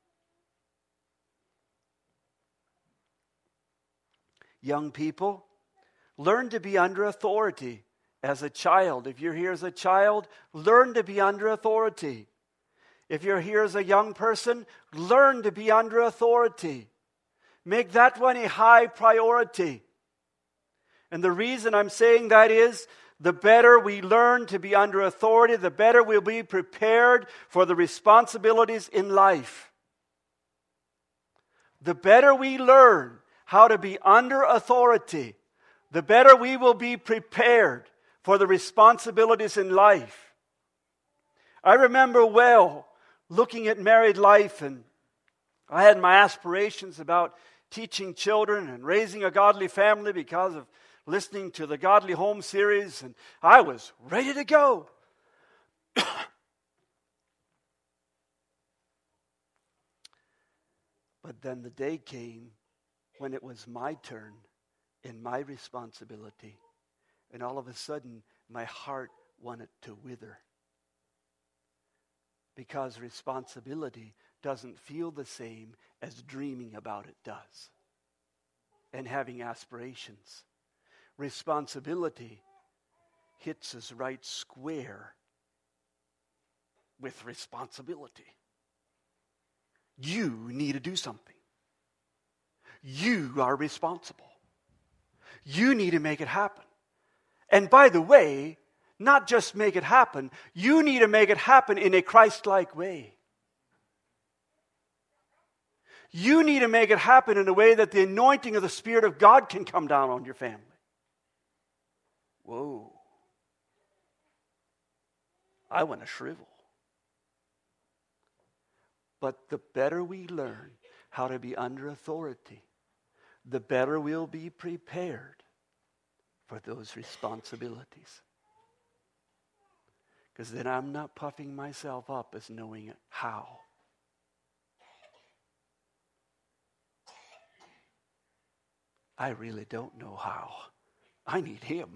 A: Young people, learn to be under authority as a child. If you're here as a child, learn to be under authority. If you're here as a young person, learn to be under authority. Make that one a high priority. And the reason I'm saying that is, the better we learn to be under authority, the better we'll be prepared for the responsibilities in life. The better we learn how to be under authority, the better we will be prepared for the responsibilities in life. I remember well looking at married life, and I had my aspirations about teaching children and raising a godly family because of listening to the Godly Home series, and I was ready to go. But then the day came when it was my turn and my responsibility, and all of a sudden my heart wanted to wither. Because responsibility doesn't feel the same as dreaming about it does and having aspirations. Responsibility hits us right square with responsibility. You need to do something. You are responsible. You need to make it happen. And by the way, not just make it happen, you need to make it happen in a Christ-like way. You need to make it happen in a way that the anointing of the Spirit of God can come down on your family. Whoa. I want to shrivel. But the better we learn how to be under authority, the better we'll be prepared for those responsibilities. Because then I'm not puffing myself up as knowing how. I really don't know how. I need Him.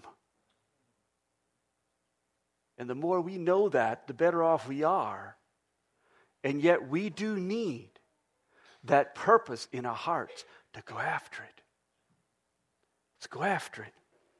A: And the more we know that, the better off we are. And yet we do need that purpose in our hearts to go after it. Let's go after it.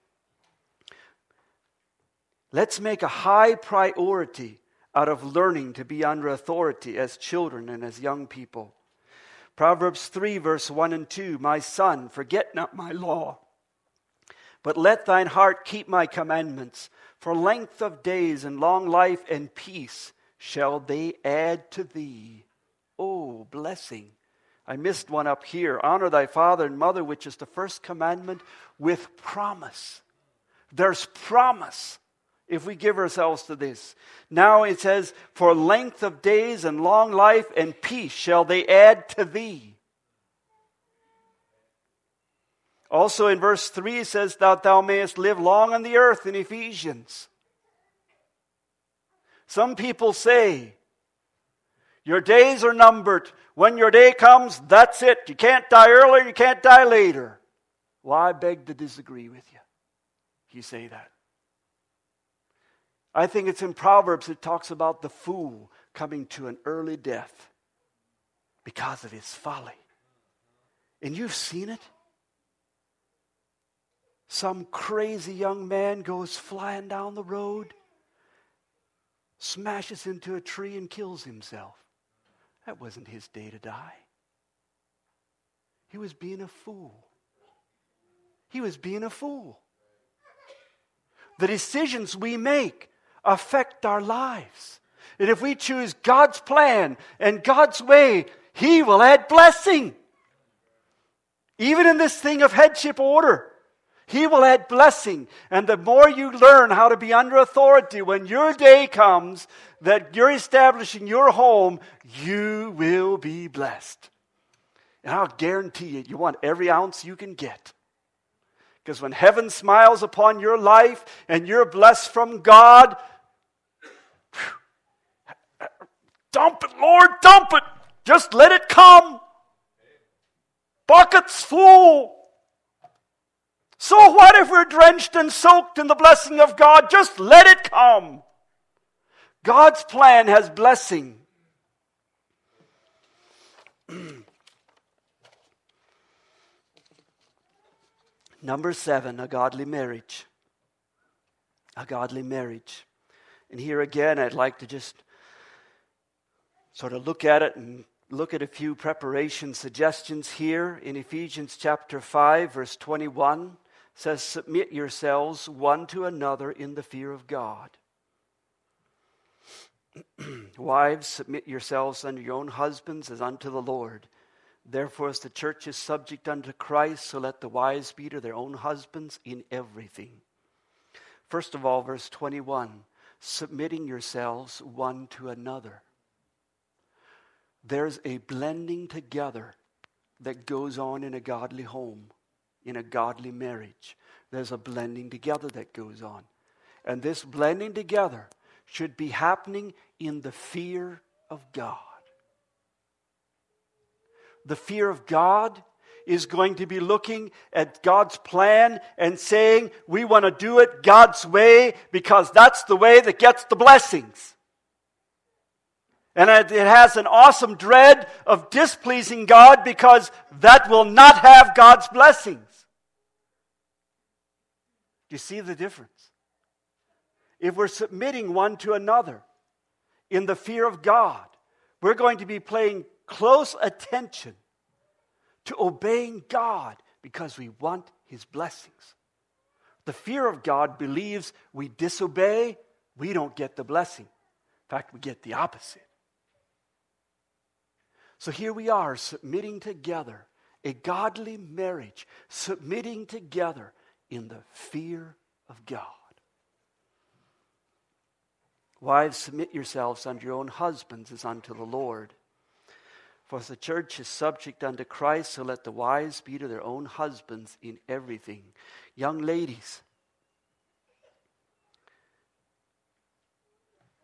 A: Let's make a high priority out of learning to be under authority as children and as young people. Proverbs three, verse one and two, My son, forget not my law, but let thine heart keep my commandments. For length of days and long life and peace shall they add to thee. Oh, blessing. I missed one up here. Honor thy father and mother, which is the first commandment, with promise. There's promise if we give ourselves to this. Now it says, for length of days and long life and peace shall they add to thee. Also in verse three it says that thou mayest live long on the earth in Ephesians. Some people say, your days are numbered. When your day comes, that's it. You can't die earlier, you can't die later. Well, I beg to disagree with you if you say that. I think it's in Proverbs it talks about the fool coming to an early death because of his folly. And you've seen it. Some crazy young man goes flying down the road, smashes into a tree and kills himself. That wasn't his day to die. He was being a fool. He was being a fool. The decisions we make affect our lives. And if we choose God's plan and God's way, He will add blessing. Even in this thing of headship order, He will add blessing. And the more you learn how to be under authority, when your day comes that you're establishing your home, you will be blessed. And I'll guarantee you, you want every ounce you can get. Because when heaven smiles upon your life and you're blessed from God, dump it, Lord, dump it. Just let it come. Buckets full. So what if we're drenched and soaked in the blessing of God? Just let it come. God's plan has blessing. Number seven, a godly marriage. A godly marriage. And here again, I'd like to just sort of look at it and look at a few preparation suggestions here. In Ephesians chapter five, verse twenty-one, it says, submit yourselves one to another in the fear of God. Wives, submit yourselves unto your own husbands as unto the Lord. Therefore, as the church is subject unto Christ, so let the wives be to their own husbands in everything. First of all, verse twenty-one, submitting yourselves one to another. There's a blending together that goes on in a godly home, in a godly marriage. There's a blending together that goes on. And this blending together should be happening in the fear of God. The fear of God is going to be looking at God's plan and saying, we want to do it God's way because that's the way that gets the blessings. And it has an awesome dread of displeasing God because that will not have God's blessings. Do you see the difference? If we're submitting one to another in the fear of God, we're going to be paying close attention to obeying God because we want His blessings. The fear of God believes we disobey, we don't get the blessing. In fact, we get the opposite. So here we are submitting together, a godly marriage, submitting together in the fear of God. Wives, submit yourselves unto your own husbands as unto the Lord. For as the church is subject unto Christ, so let the wives be to their own husbands in everything. Young ladies,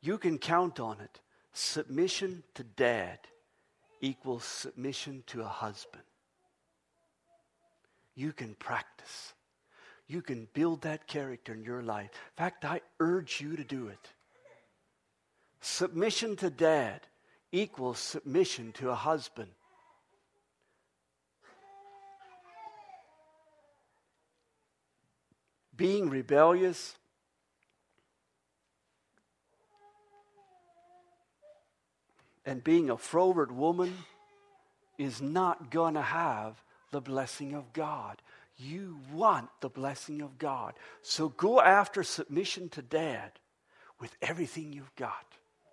A: You can count on it. Submission to dad equals submission to a husband. You can practice. You can build that character in your life. In fact, I urge you to do it. Submission to dad equals submission to a husband. Being rebellious and being a froward woman is not going to have the blessing of God. You want the blessing of God. So go after submission to dad with everything you've got.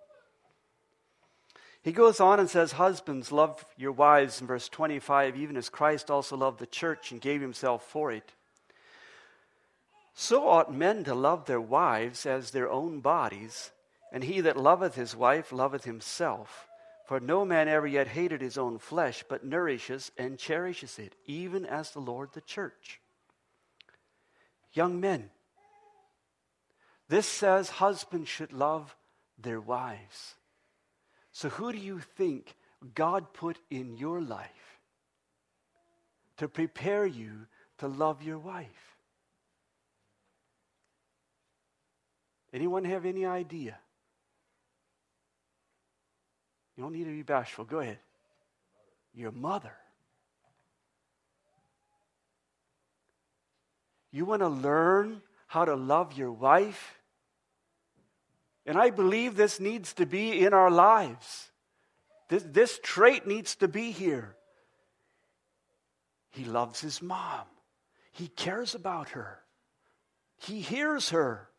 A: He goes on and says, husbands, love your wives in verse twenty-five, even as Christ also loved the church and gave himself for it. So ought men to love their wives as their own bodies, and he that loveth his wife loveth himself. For no man ever yet hated his own flesh, but nourishes and cherishes it, even as the Lord the church. Young men, this says husbands should love their wives. So who do you think God put in your life to prepare you to love your wife? Anyone have any idea? You don't need to be bashful. Go ahead. Your mother. You want to learn how to love your wife? And I believe this needs to be in our lives. This, this trait needs to be here. He loves his mom. He cares about her. He hears her.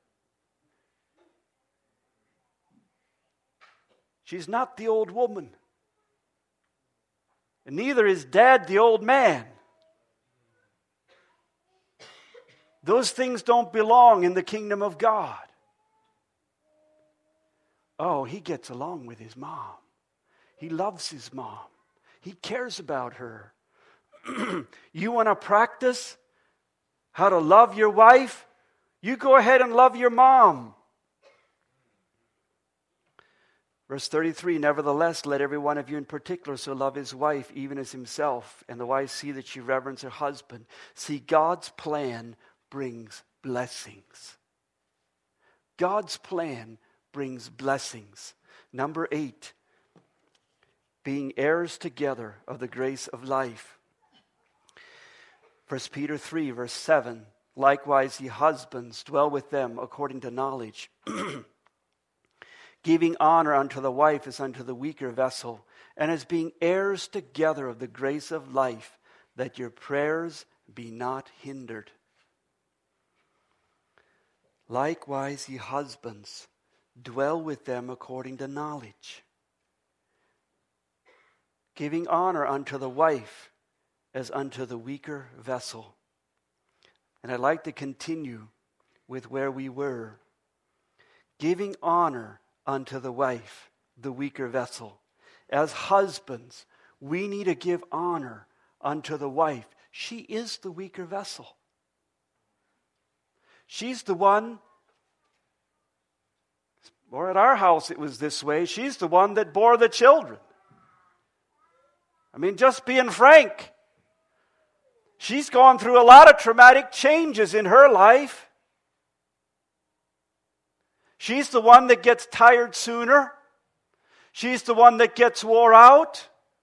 A: She's not the old woman. And neither is dad the old man. Those things don't belong in the kingdom of God. Oh, he gets along with his mom. He loves his mom. He cares about her. You want to practice how to love your wife? You go ahead and love your mom. Verse thirty-three, nevertheless, let every one of you in particular so love his wife, even as himself, and the wife see that she reverence her husband. See, God's plan brings blessings. God's plan brings blessings. Number eight, being heirs together of the grace of life. First Peter three, verse seven, likewise ye husbands, dwell with them according to knowledge, giving honor unto the wife as unto the weaker vessel, and as being heirs together of the grace of life, that your prayers be not hindered. Likewise, ye husbands, dwell with them according to knowledge, giving honor unto the wife as unto the weaker vessel. And I'd like to continue with where we were. Giving honor unto the wife, the weaker vessel. As husbands, we need to give honor unto the wife. She is the weaker vessel. She's the one, or at our house it was this way, she's the one that bore the children. I mean, just being frank, she's gone through a lot of traumatic changes in her life. She's the one that gets tired sooner. She's the one that gets wore out.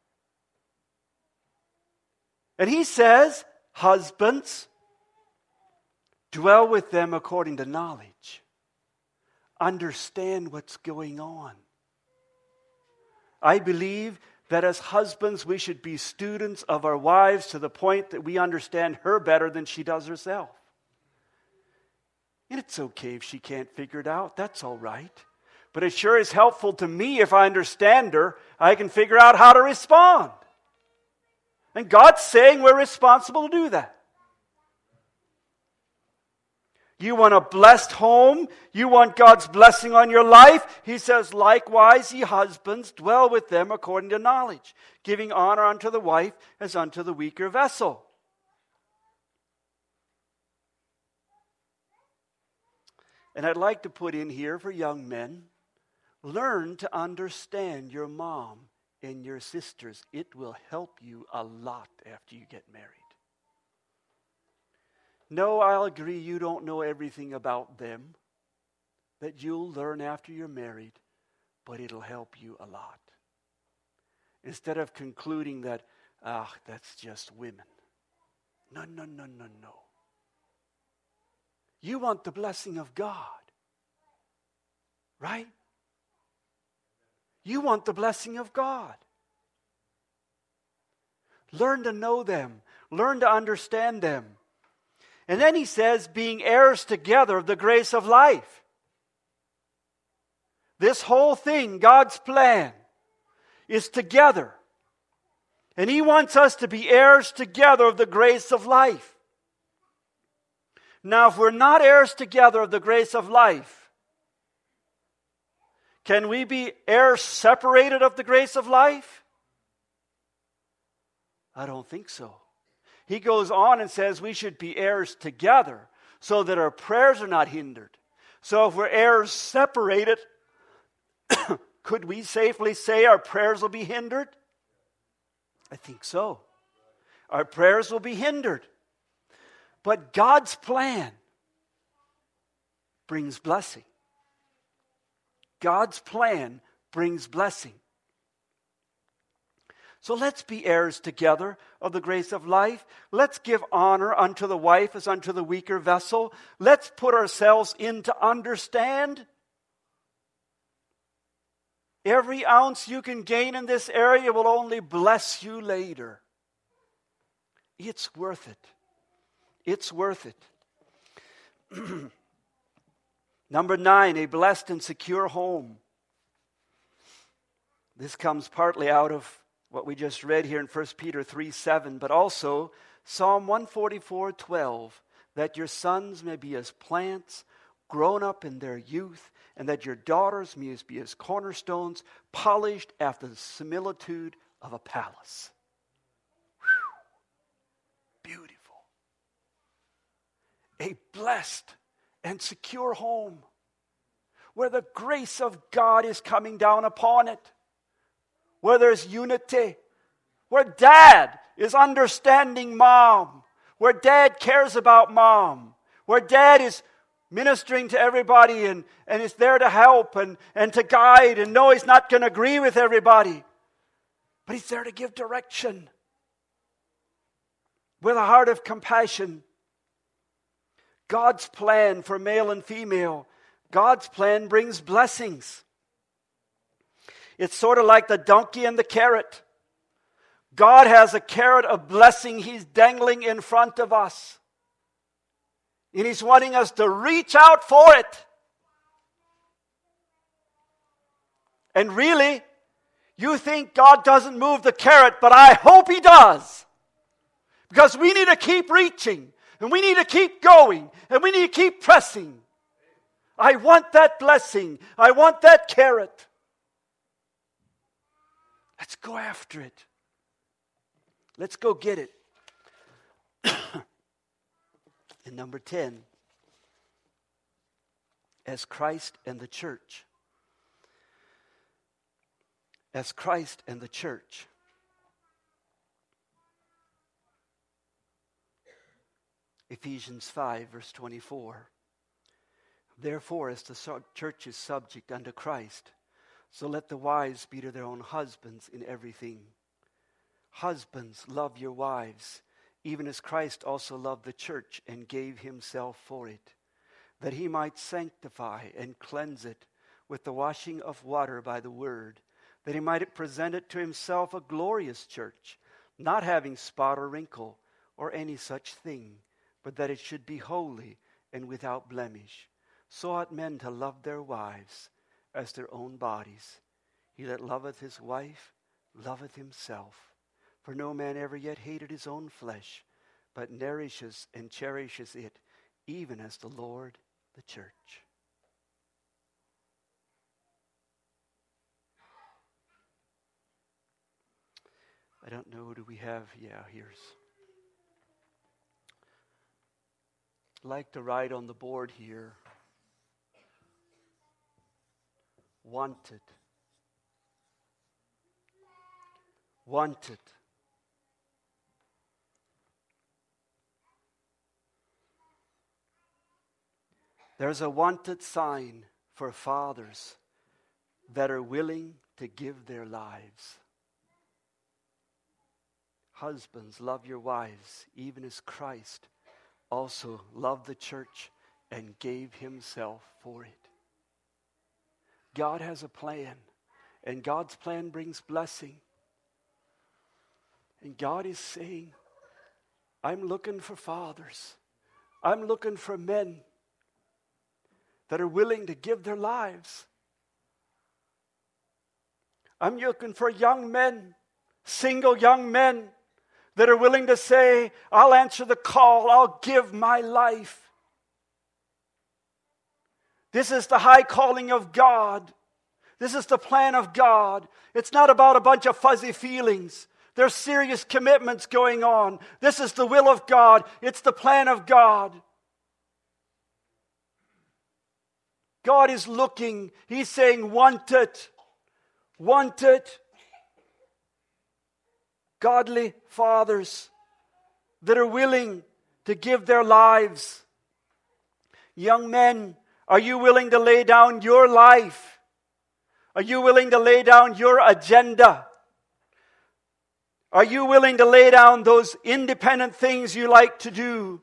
A: And he says, husbands, dwell with them according to knowledge. Understand what's going on. I believe that as husbands, we should be students of our wives to the point that we understand her better than she does herself. And it's okay if she can't figure it out. That's all right. But it sure is helpful to me if I understand her. I can figure out how to respond. And God's saying we're responsible to do that. You want a blessed home? You want God's blessing on your life? He says, likewise, ye husbands, dwell with them according to knowledge, giving honor unto the wife as unto the weaker vessel. And I'd like to put in here for young men, Learn to understand your mom and your sisters. It will help you a lot after you get married. No, I'll agree you don't know everything about them that you'll learn after you're married, but it'll help you a lot. Instead of concluding that, ah, that's just women. No, no, no, no, no. You want the blessing of God, right? You want the blessing of God. Learn to know them. Learn to understand them. And then he says, being heirs together of the grace of life. This whole thing, God's plan, is together. And he wants us to be heirs together of the grace of life. Now, if we're not heirs together of the grace of life, can we be heirs separated of the grace of life? I don't think so. He goes on and says we should be heirs together so that our prayers are not hindered. So if we're heirs separated, could we safely say our prayers will be hindered? I think so. Our prayers will be hindered. But God's plan brings blessing. God's plan brings blessing. So let's be heirs together of the grace of life. Let's give honor unto the wife as unto the weaker vessel. Let's put ourselves in to understand. Every ounce you can gain in this area will only bless you later. It's worth it. It's worth it. Number nine, a blessed and secure home. This comes partly out of what we just read here in First Peter three seven, but also Psalm one forty-four twelve, that your sons may be as plants grown up in their youth, and that your daughters may be as cornerstones, polished after the similitude of a palace. Whew. Beautiful. A blessed and secure home where the grace of God is coming down upon it, where there's unity, where dad is understanding mom, where dad cares about mom, where dad is ministering to everybody and, and is there to help and, and to guide, and no, he's not going to agree with everybody, but he's there to give direction with a heart of compassion. God's plan for male and female, God's plan brings blessings. It's sort of like the donkey and the carrot. God has a carrot of blessing he's dangling in front of us. And he's wanting us to reach out for it. And really, you think God doesn't move the carrot, but I hope he does. Because we need to keep reaching, and we need to keep going, and we need to keep pressing. I want that blessing. I want that carrot. Let's go after it. Let's go get it. And number ten, as Christ and the church. As Christ and the church. Ephesians five, verse twenty-four. Therefore, as the church is subject unto Christ, so let the wives be to their own husbands in everything. Husbands, love your wives, even as Christ also loved the church and gave himself for it, that he might sanctify and cleanse it with the washing of water by the word, that he might present it to himself a glorious church, not having spot or wrinkle or any such thing, but that it should be holy and without blemish. So ought men to love their wives as their own bodies. He that loveth his wife loveth himself. For no man ever yet hated his own flesh, but nourishes and cherishes it, even as the Lord the church. I don't know, do we have, yeah, here's. I'd like to write on the board here, wanted. Wanted. There's a wanted sign for fathers that are willing to give their lives. Husbands, love your wives, even as Christ also loved the church and gave himself for it. God has a plan, and God's plan brings blessing. And God is saying, I'm looking for fathers. I'm looking for men that are willing to give their lives. I'm looking for young men, single young men, that are willing to say, I'll answer the call, I'll give my life. This is the high calling of God. This is the plan of God. It's not about a bunch of fuzzy feelings. There's serious commitments going on. This is the will of God. It's the plan of God. God is looking. He's saying, want it. Want it. Godly fathers that are willing to give their lives. Young men, are you willing to lay down your life? Are you willing to lay down your agenda? Are you willing to lay down those independent things you like to do?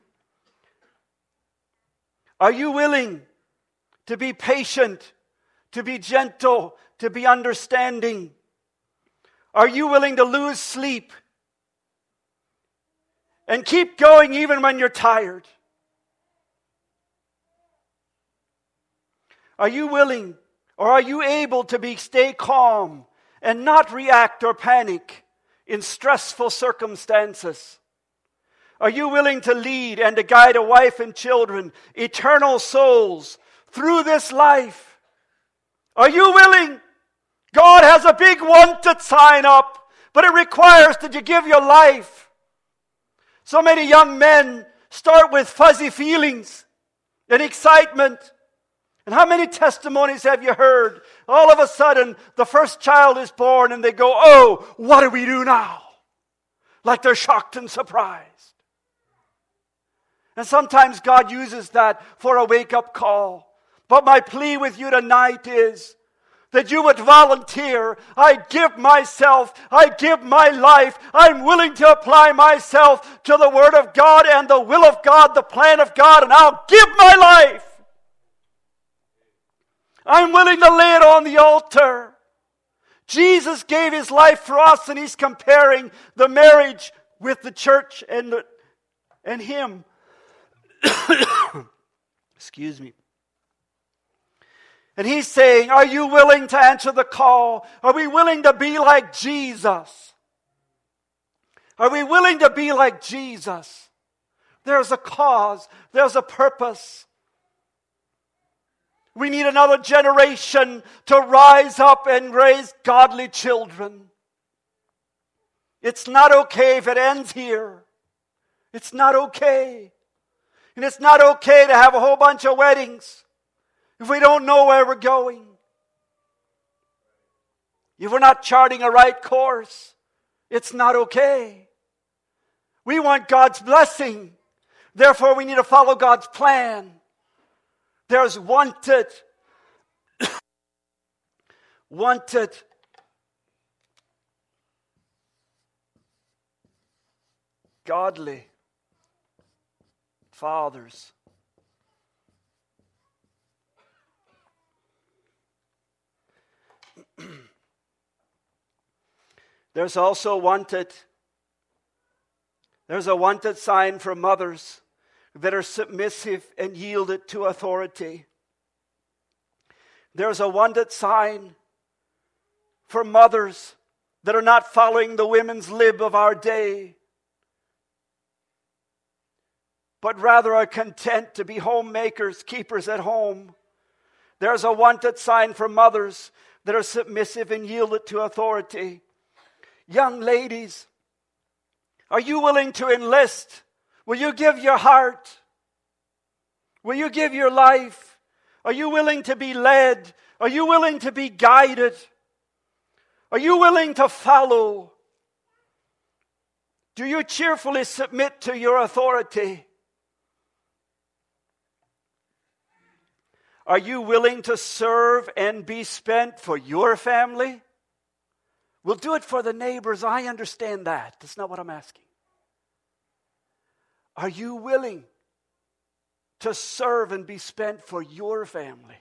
A: Are you willing to be patient, to be gentle, to be understanding? Are you willing to lose sleep and keep going even when you're tired? Are you willing, or are you able to be stay calm and not react or panic in stressful circumstances? Are you willing to lead and to guide a wife and children, eternal souls, through this life? Are you willing? God has a big wanted sign up, but it requires that you give your life. So many young men start with fuzzy feelings and excitement. And how many testimonies have you heard? All of a sudden, the first child is born and they go, oh, what do we do now? Like they're shocked and surprised. And sometimes God uses that for a wake-up call. But my plea with you tonight is that you would volunteer. I give myself. I give my life. I'm willing to apply myself to the Word of God and the will of God, the plan of God, and I'll give my life. I'm willing to lay it on the altar. Jesus gave his life for us, and he's comparing the marriage with the church and, the, and him. Excuse me. And he's saying, are you willing to answer the call? Are we willing to be like Jesus? Are we willing to be like Jesus? There's a cause. There's a purpose. We need another generation to rise up and raise godly children. It's not okay if it ends here. It's not okay. And it's not okay to have a whole bunch of weddings if we don't know where we're going. If we're not charting a right course, it's not okay. We want God's blessing. Therefore, we need to follow God's plan. There's wanted, wanted, godly fathers. There's also wanted, there's a wanted sign for mothers that are submissive and yielded to authority. There's a wanted sign for mothers that are not following the women's lib of our day, but rather are content to be homemakers, keepers at home. There's a wanted sign for mothers that are submissive and yielded to authority. Young ladies, are you willing to enlist? Will you give your heart? Will you give your life? Are you willing to be led? Are you willing to be guided? Are you willing to follow? Do you cheerfully submit to your authority? Are you willing to serve and be spent for your family? We'll do it for the neighbors. I understand that. That's not what I'm asking. Are you willing to serve and be spent for your family?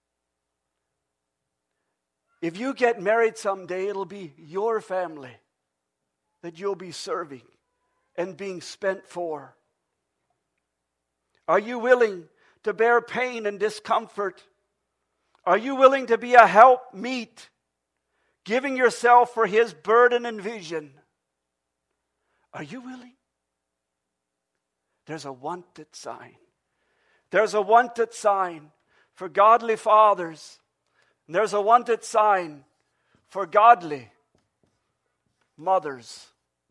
A: If you get married someday, it'll be your family that you'll be serving and being spent for. Are you willing to bear pain and discomfort? Are you willing to be a helpmeet, giving yourself for His burden and vision? Are you willing? There's a wanted sign. There's a wanted sign for godly fathers. And there's a wanted sign for godly mothers.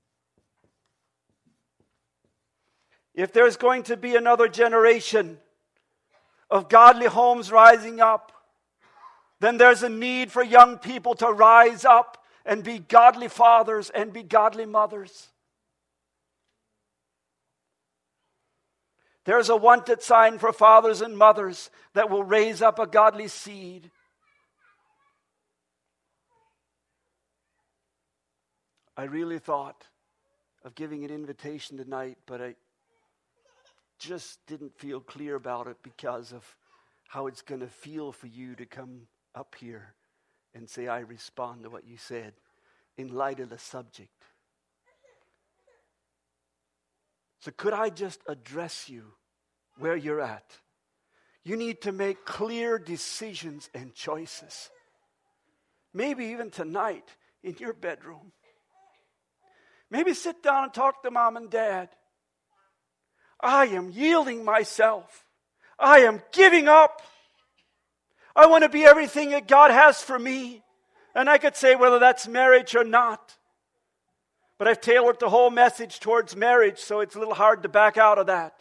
A: If there's going to be another generation of godly homes rising up, then there's a need for young people to rise up and be godly fathers and be godly mothers. There's a wanted sign for fathers and mothers that will raise up a godly seed. I really thought of giving an invitation tonight, but I just didn't feel clear about it because of how it's going to feel for you to come up here and say, I respond to what you said in light of the subject. So could I just address you where you're at? You need to make clear decisions and choices. Maybe even tonight in your bedroom. Maybe sit down and talk to mom and dad. I am yielding myself. I am giving up. I want to be everything that God has for me. And I could say whether that's marriage or not. But I've tailored the whole message towards marriage, so it's a little hard to back out of that.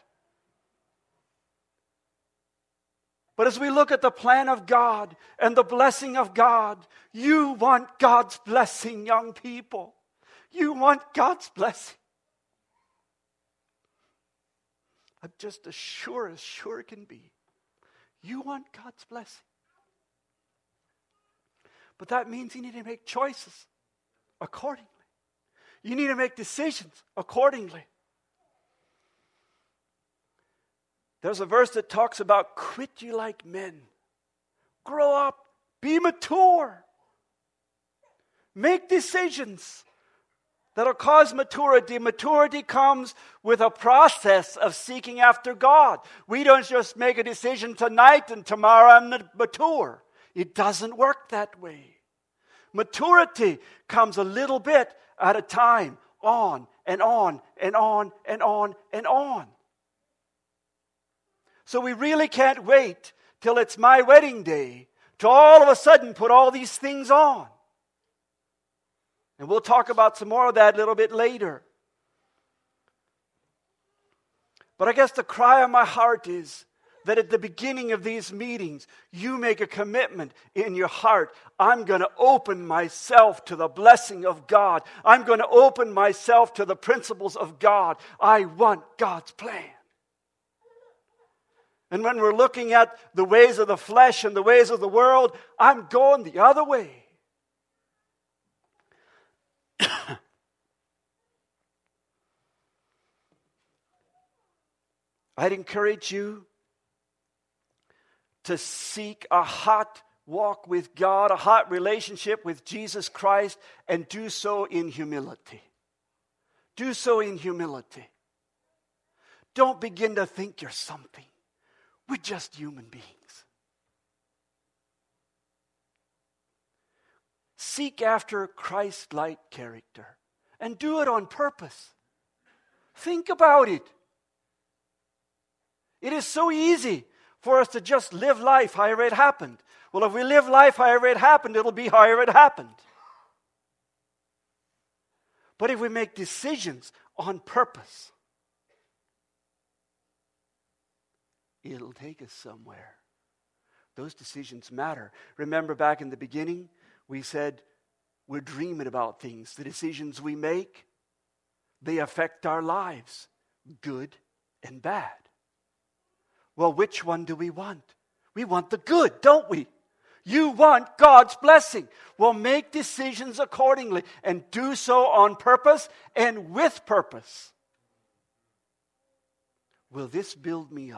A: But as we look at the plan of God and the blessing of God, you want God's blessing, young people. You want God's blessing. I'm just as sure as sure can be. You want God's blessing. But that means you need to make choices accordingly. You need to make decisions accordingly. There's a verse that talks about quit you like men. Grow up. Be mature. Make decisions that'll cause maturity. Maturity comes with a process of seeking after God. We don't just make a decision tonight and tomorrow I'm mature. It doesn't work that way. Maturity comes a little bit at a time, on and on and on and on and on. So we really can't wait till it's my wedding day to all of a sudden put all these things on. And we'll talk about some more of that a little bit later. But I guess the cry of my heart is that at the beginning of these meetings, you make a commitment in your heart. I'm going to open myself to the blessing of God. I'm going to open myself to the principles of God. I want God's plan. And when we're looking at the ways of the flesh and the ways of the world, I'm going the other way. I'd encourage you to seek a hot walk with God, a hot relationship with Jesus Christ, and do so in humility. Do so in humility. Don't begin to think you're something. We're just human beings. Seek after Christ-like character and do it on purpose. Think about it. It is so easy for us to just live life however it happened. Well, if we live life however it happened, it'll be however it happened. But if we make decisions on purpose, it'll take us somewhere. Those decisions matter. Remember back in the beginning, we said we're dreaming about things. The decisions we make, they affect our lives, good and bad. Well, which one do we want? We want the good, don't we? You want God's blessing. Well, make decisions accordingly and do so on purpose and with purpose. Will this build me up?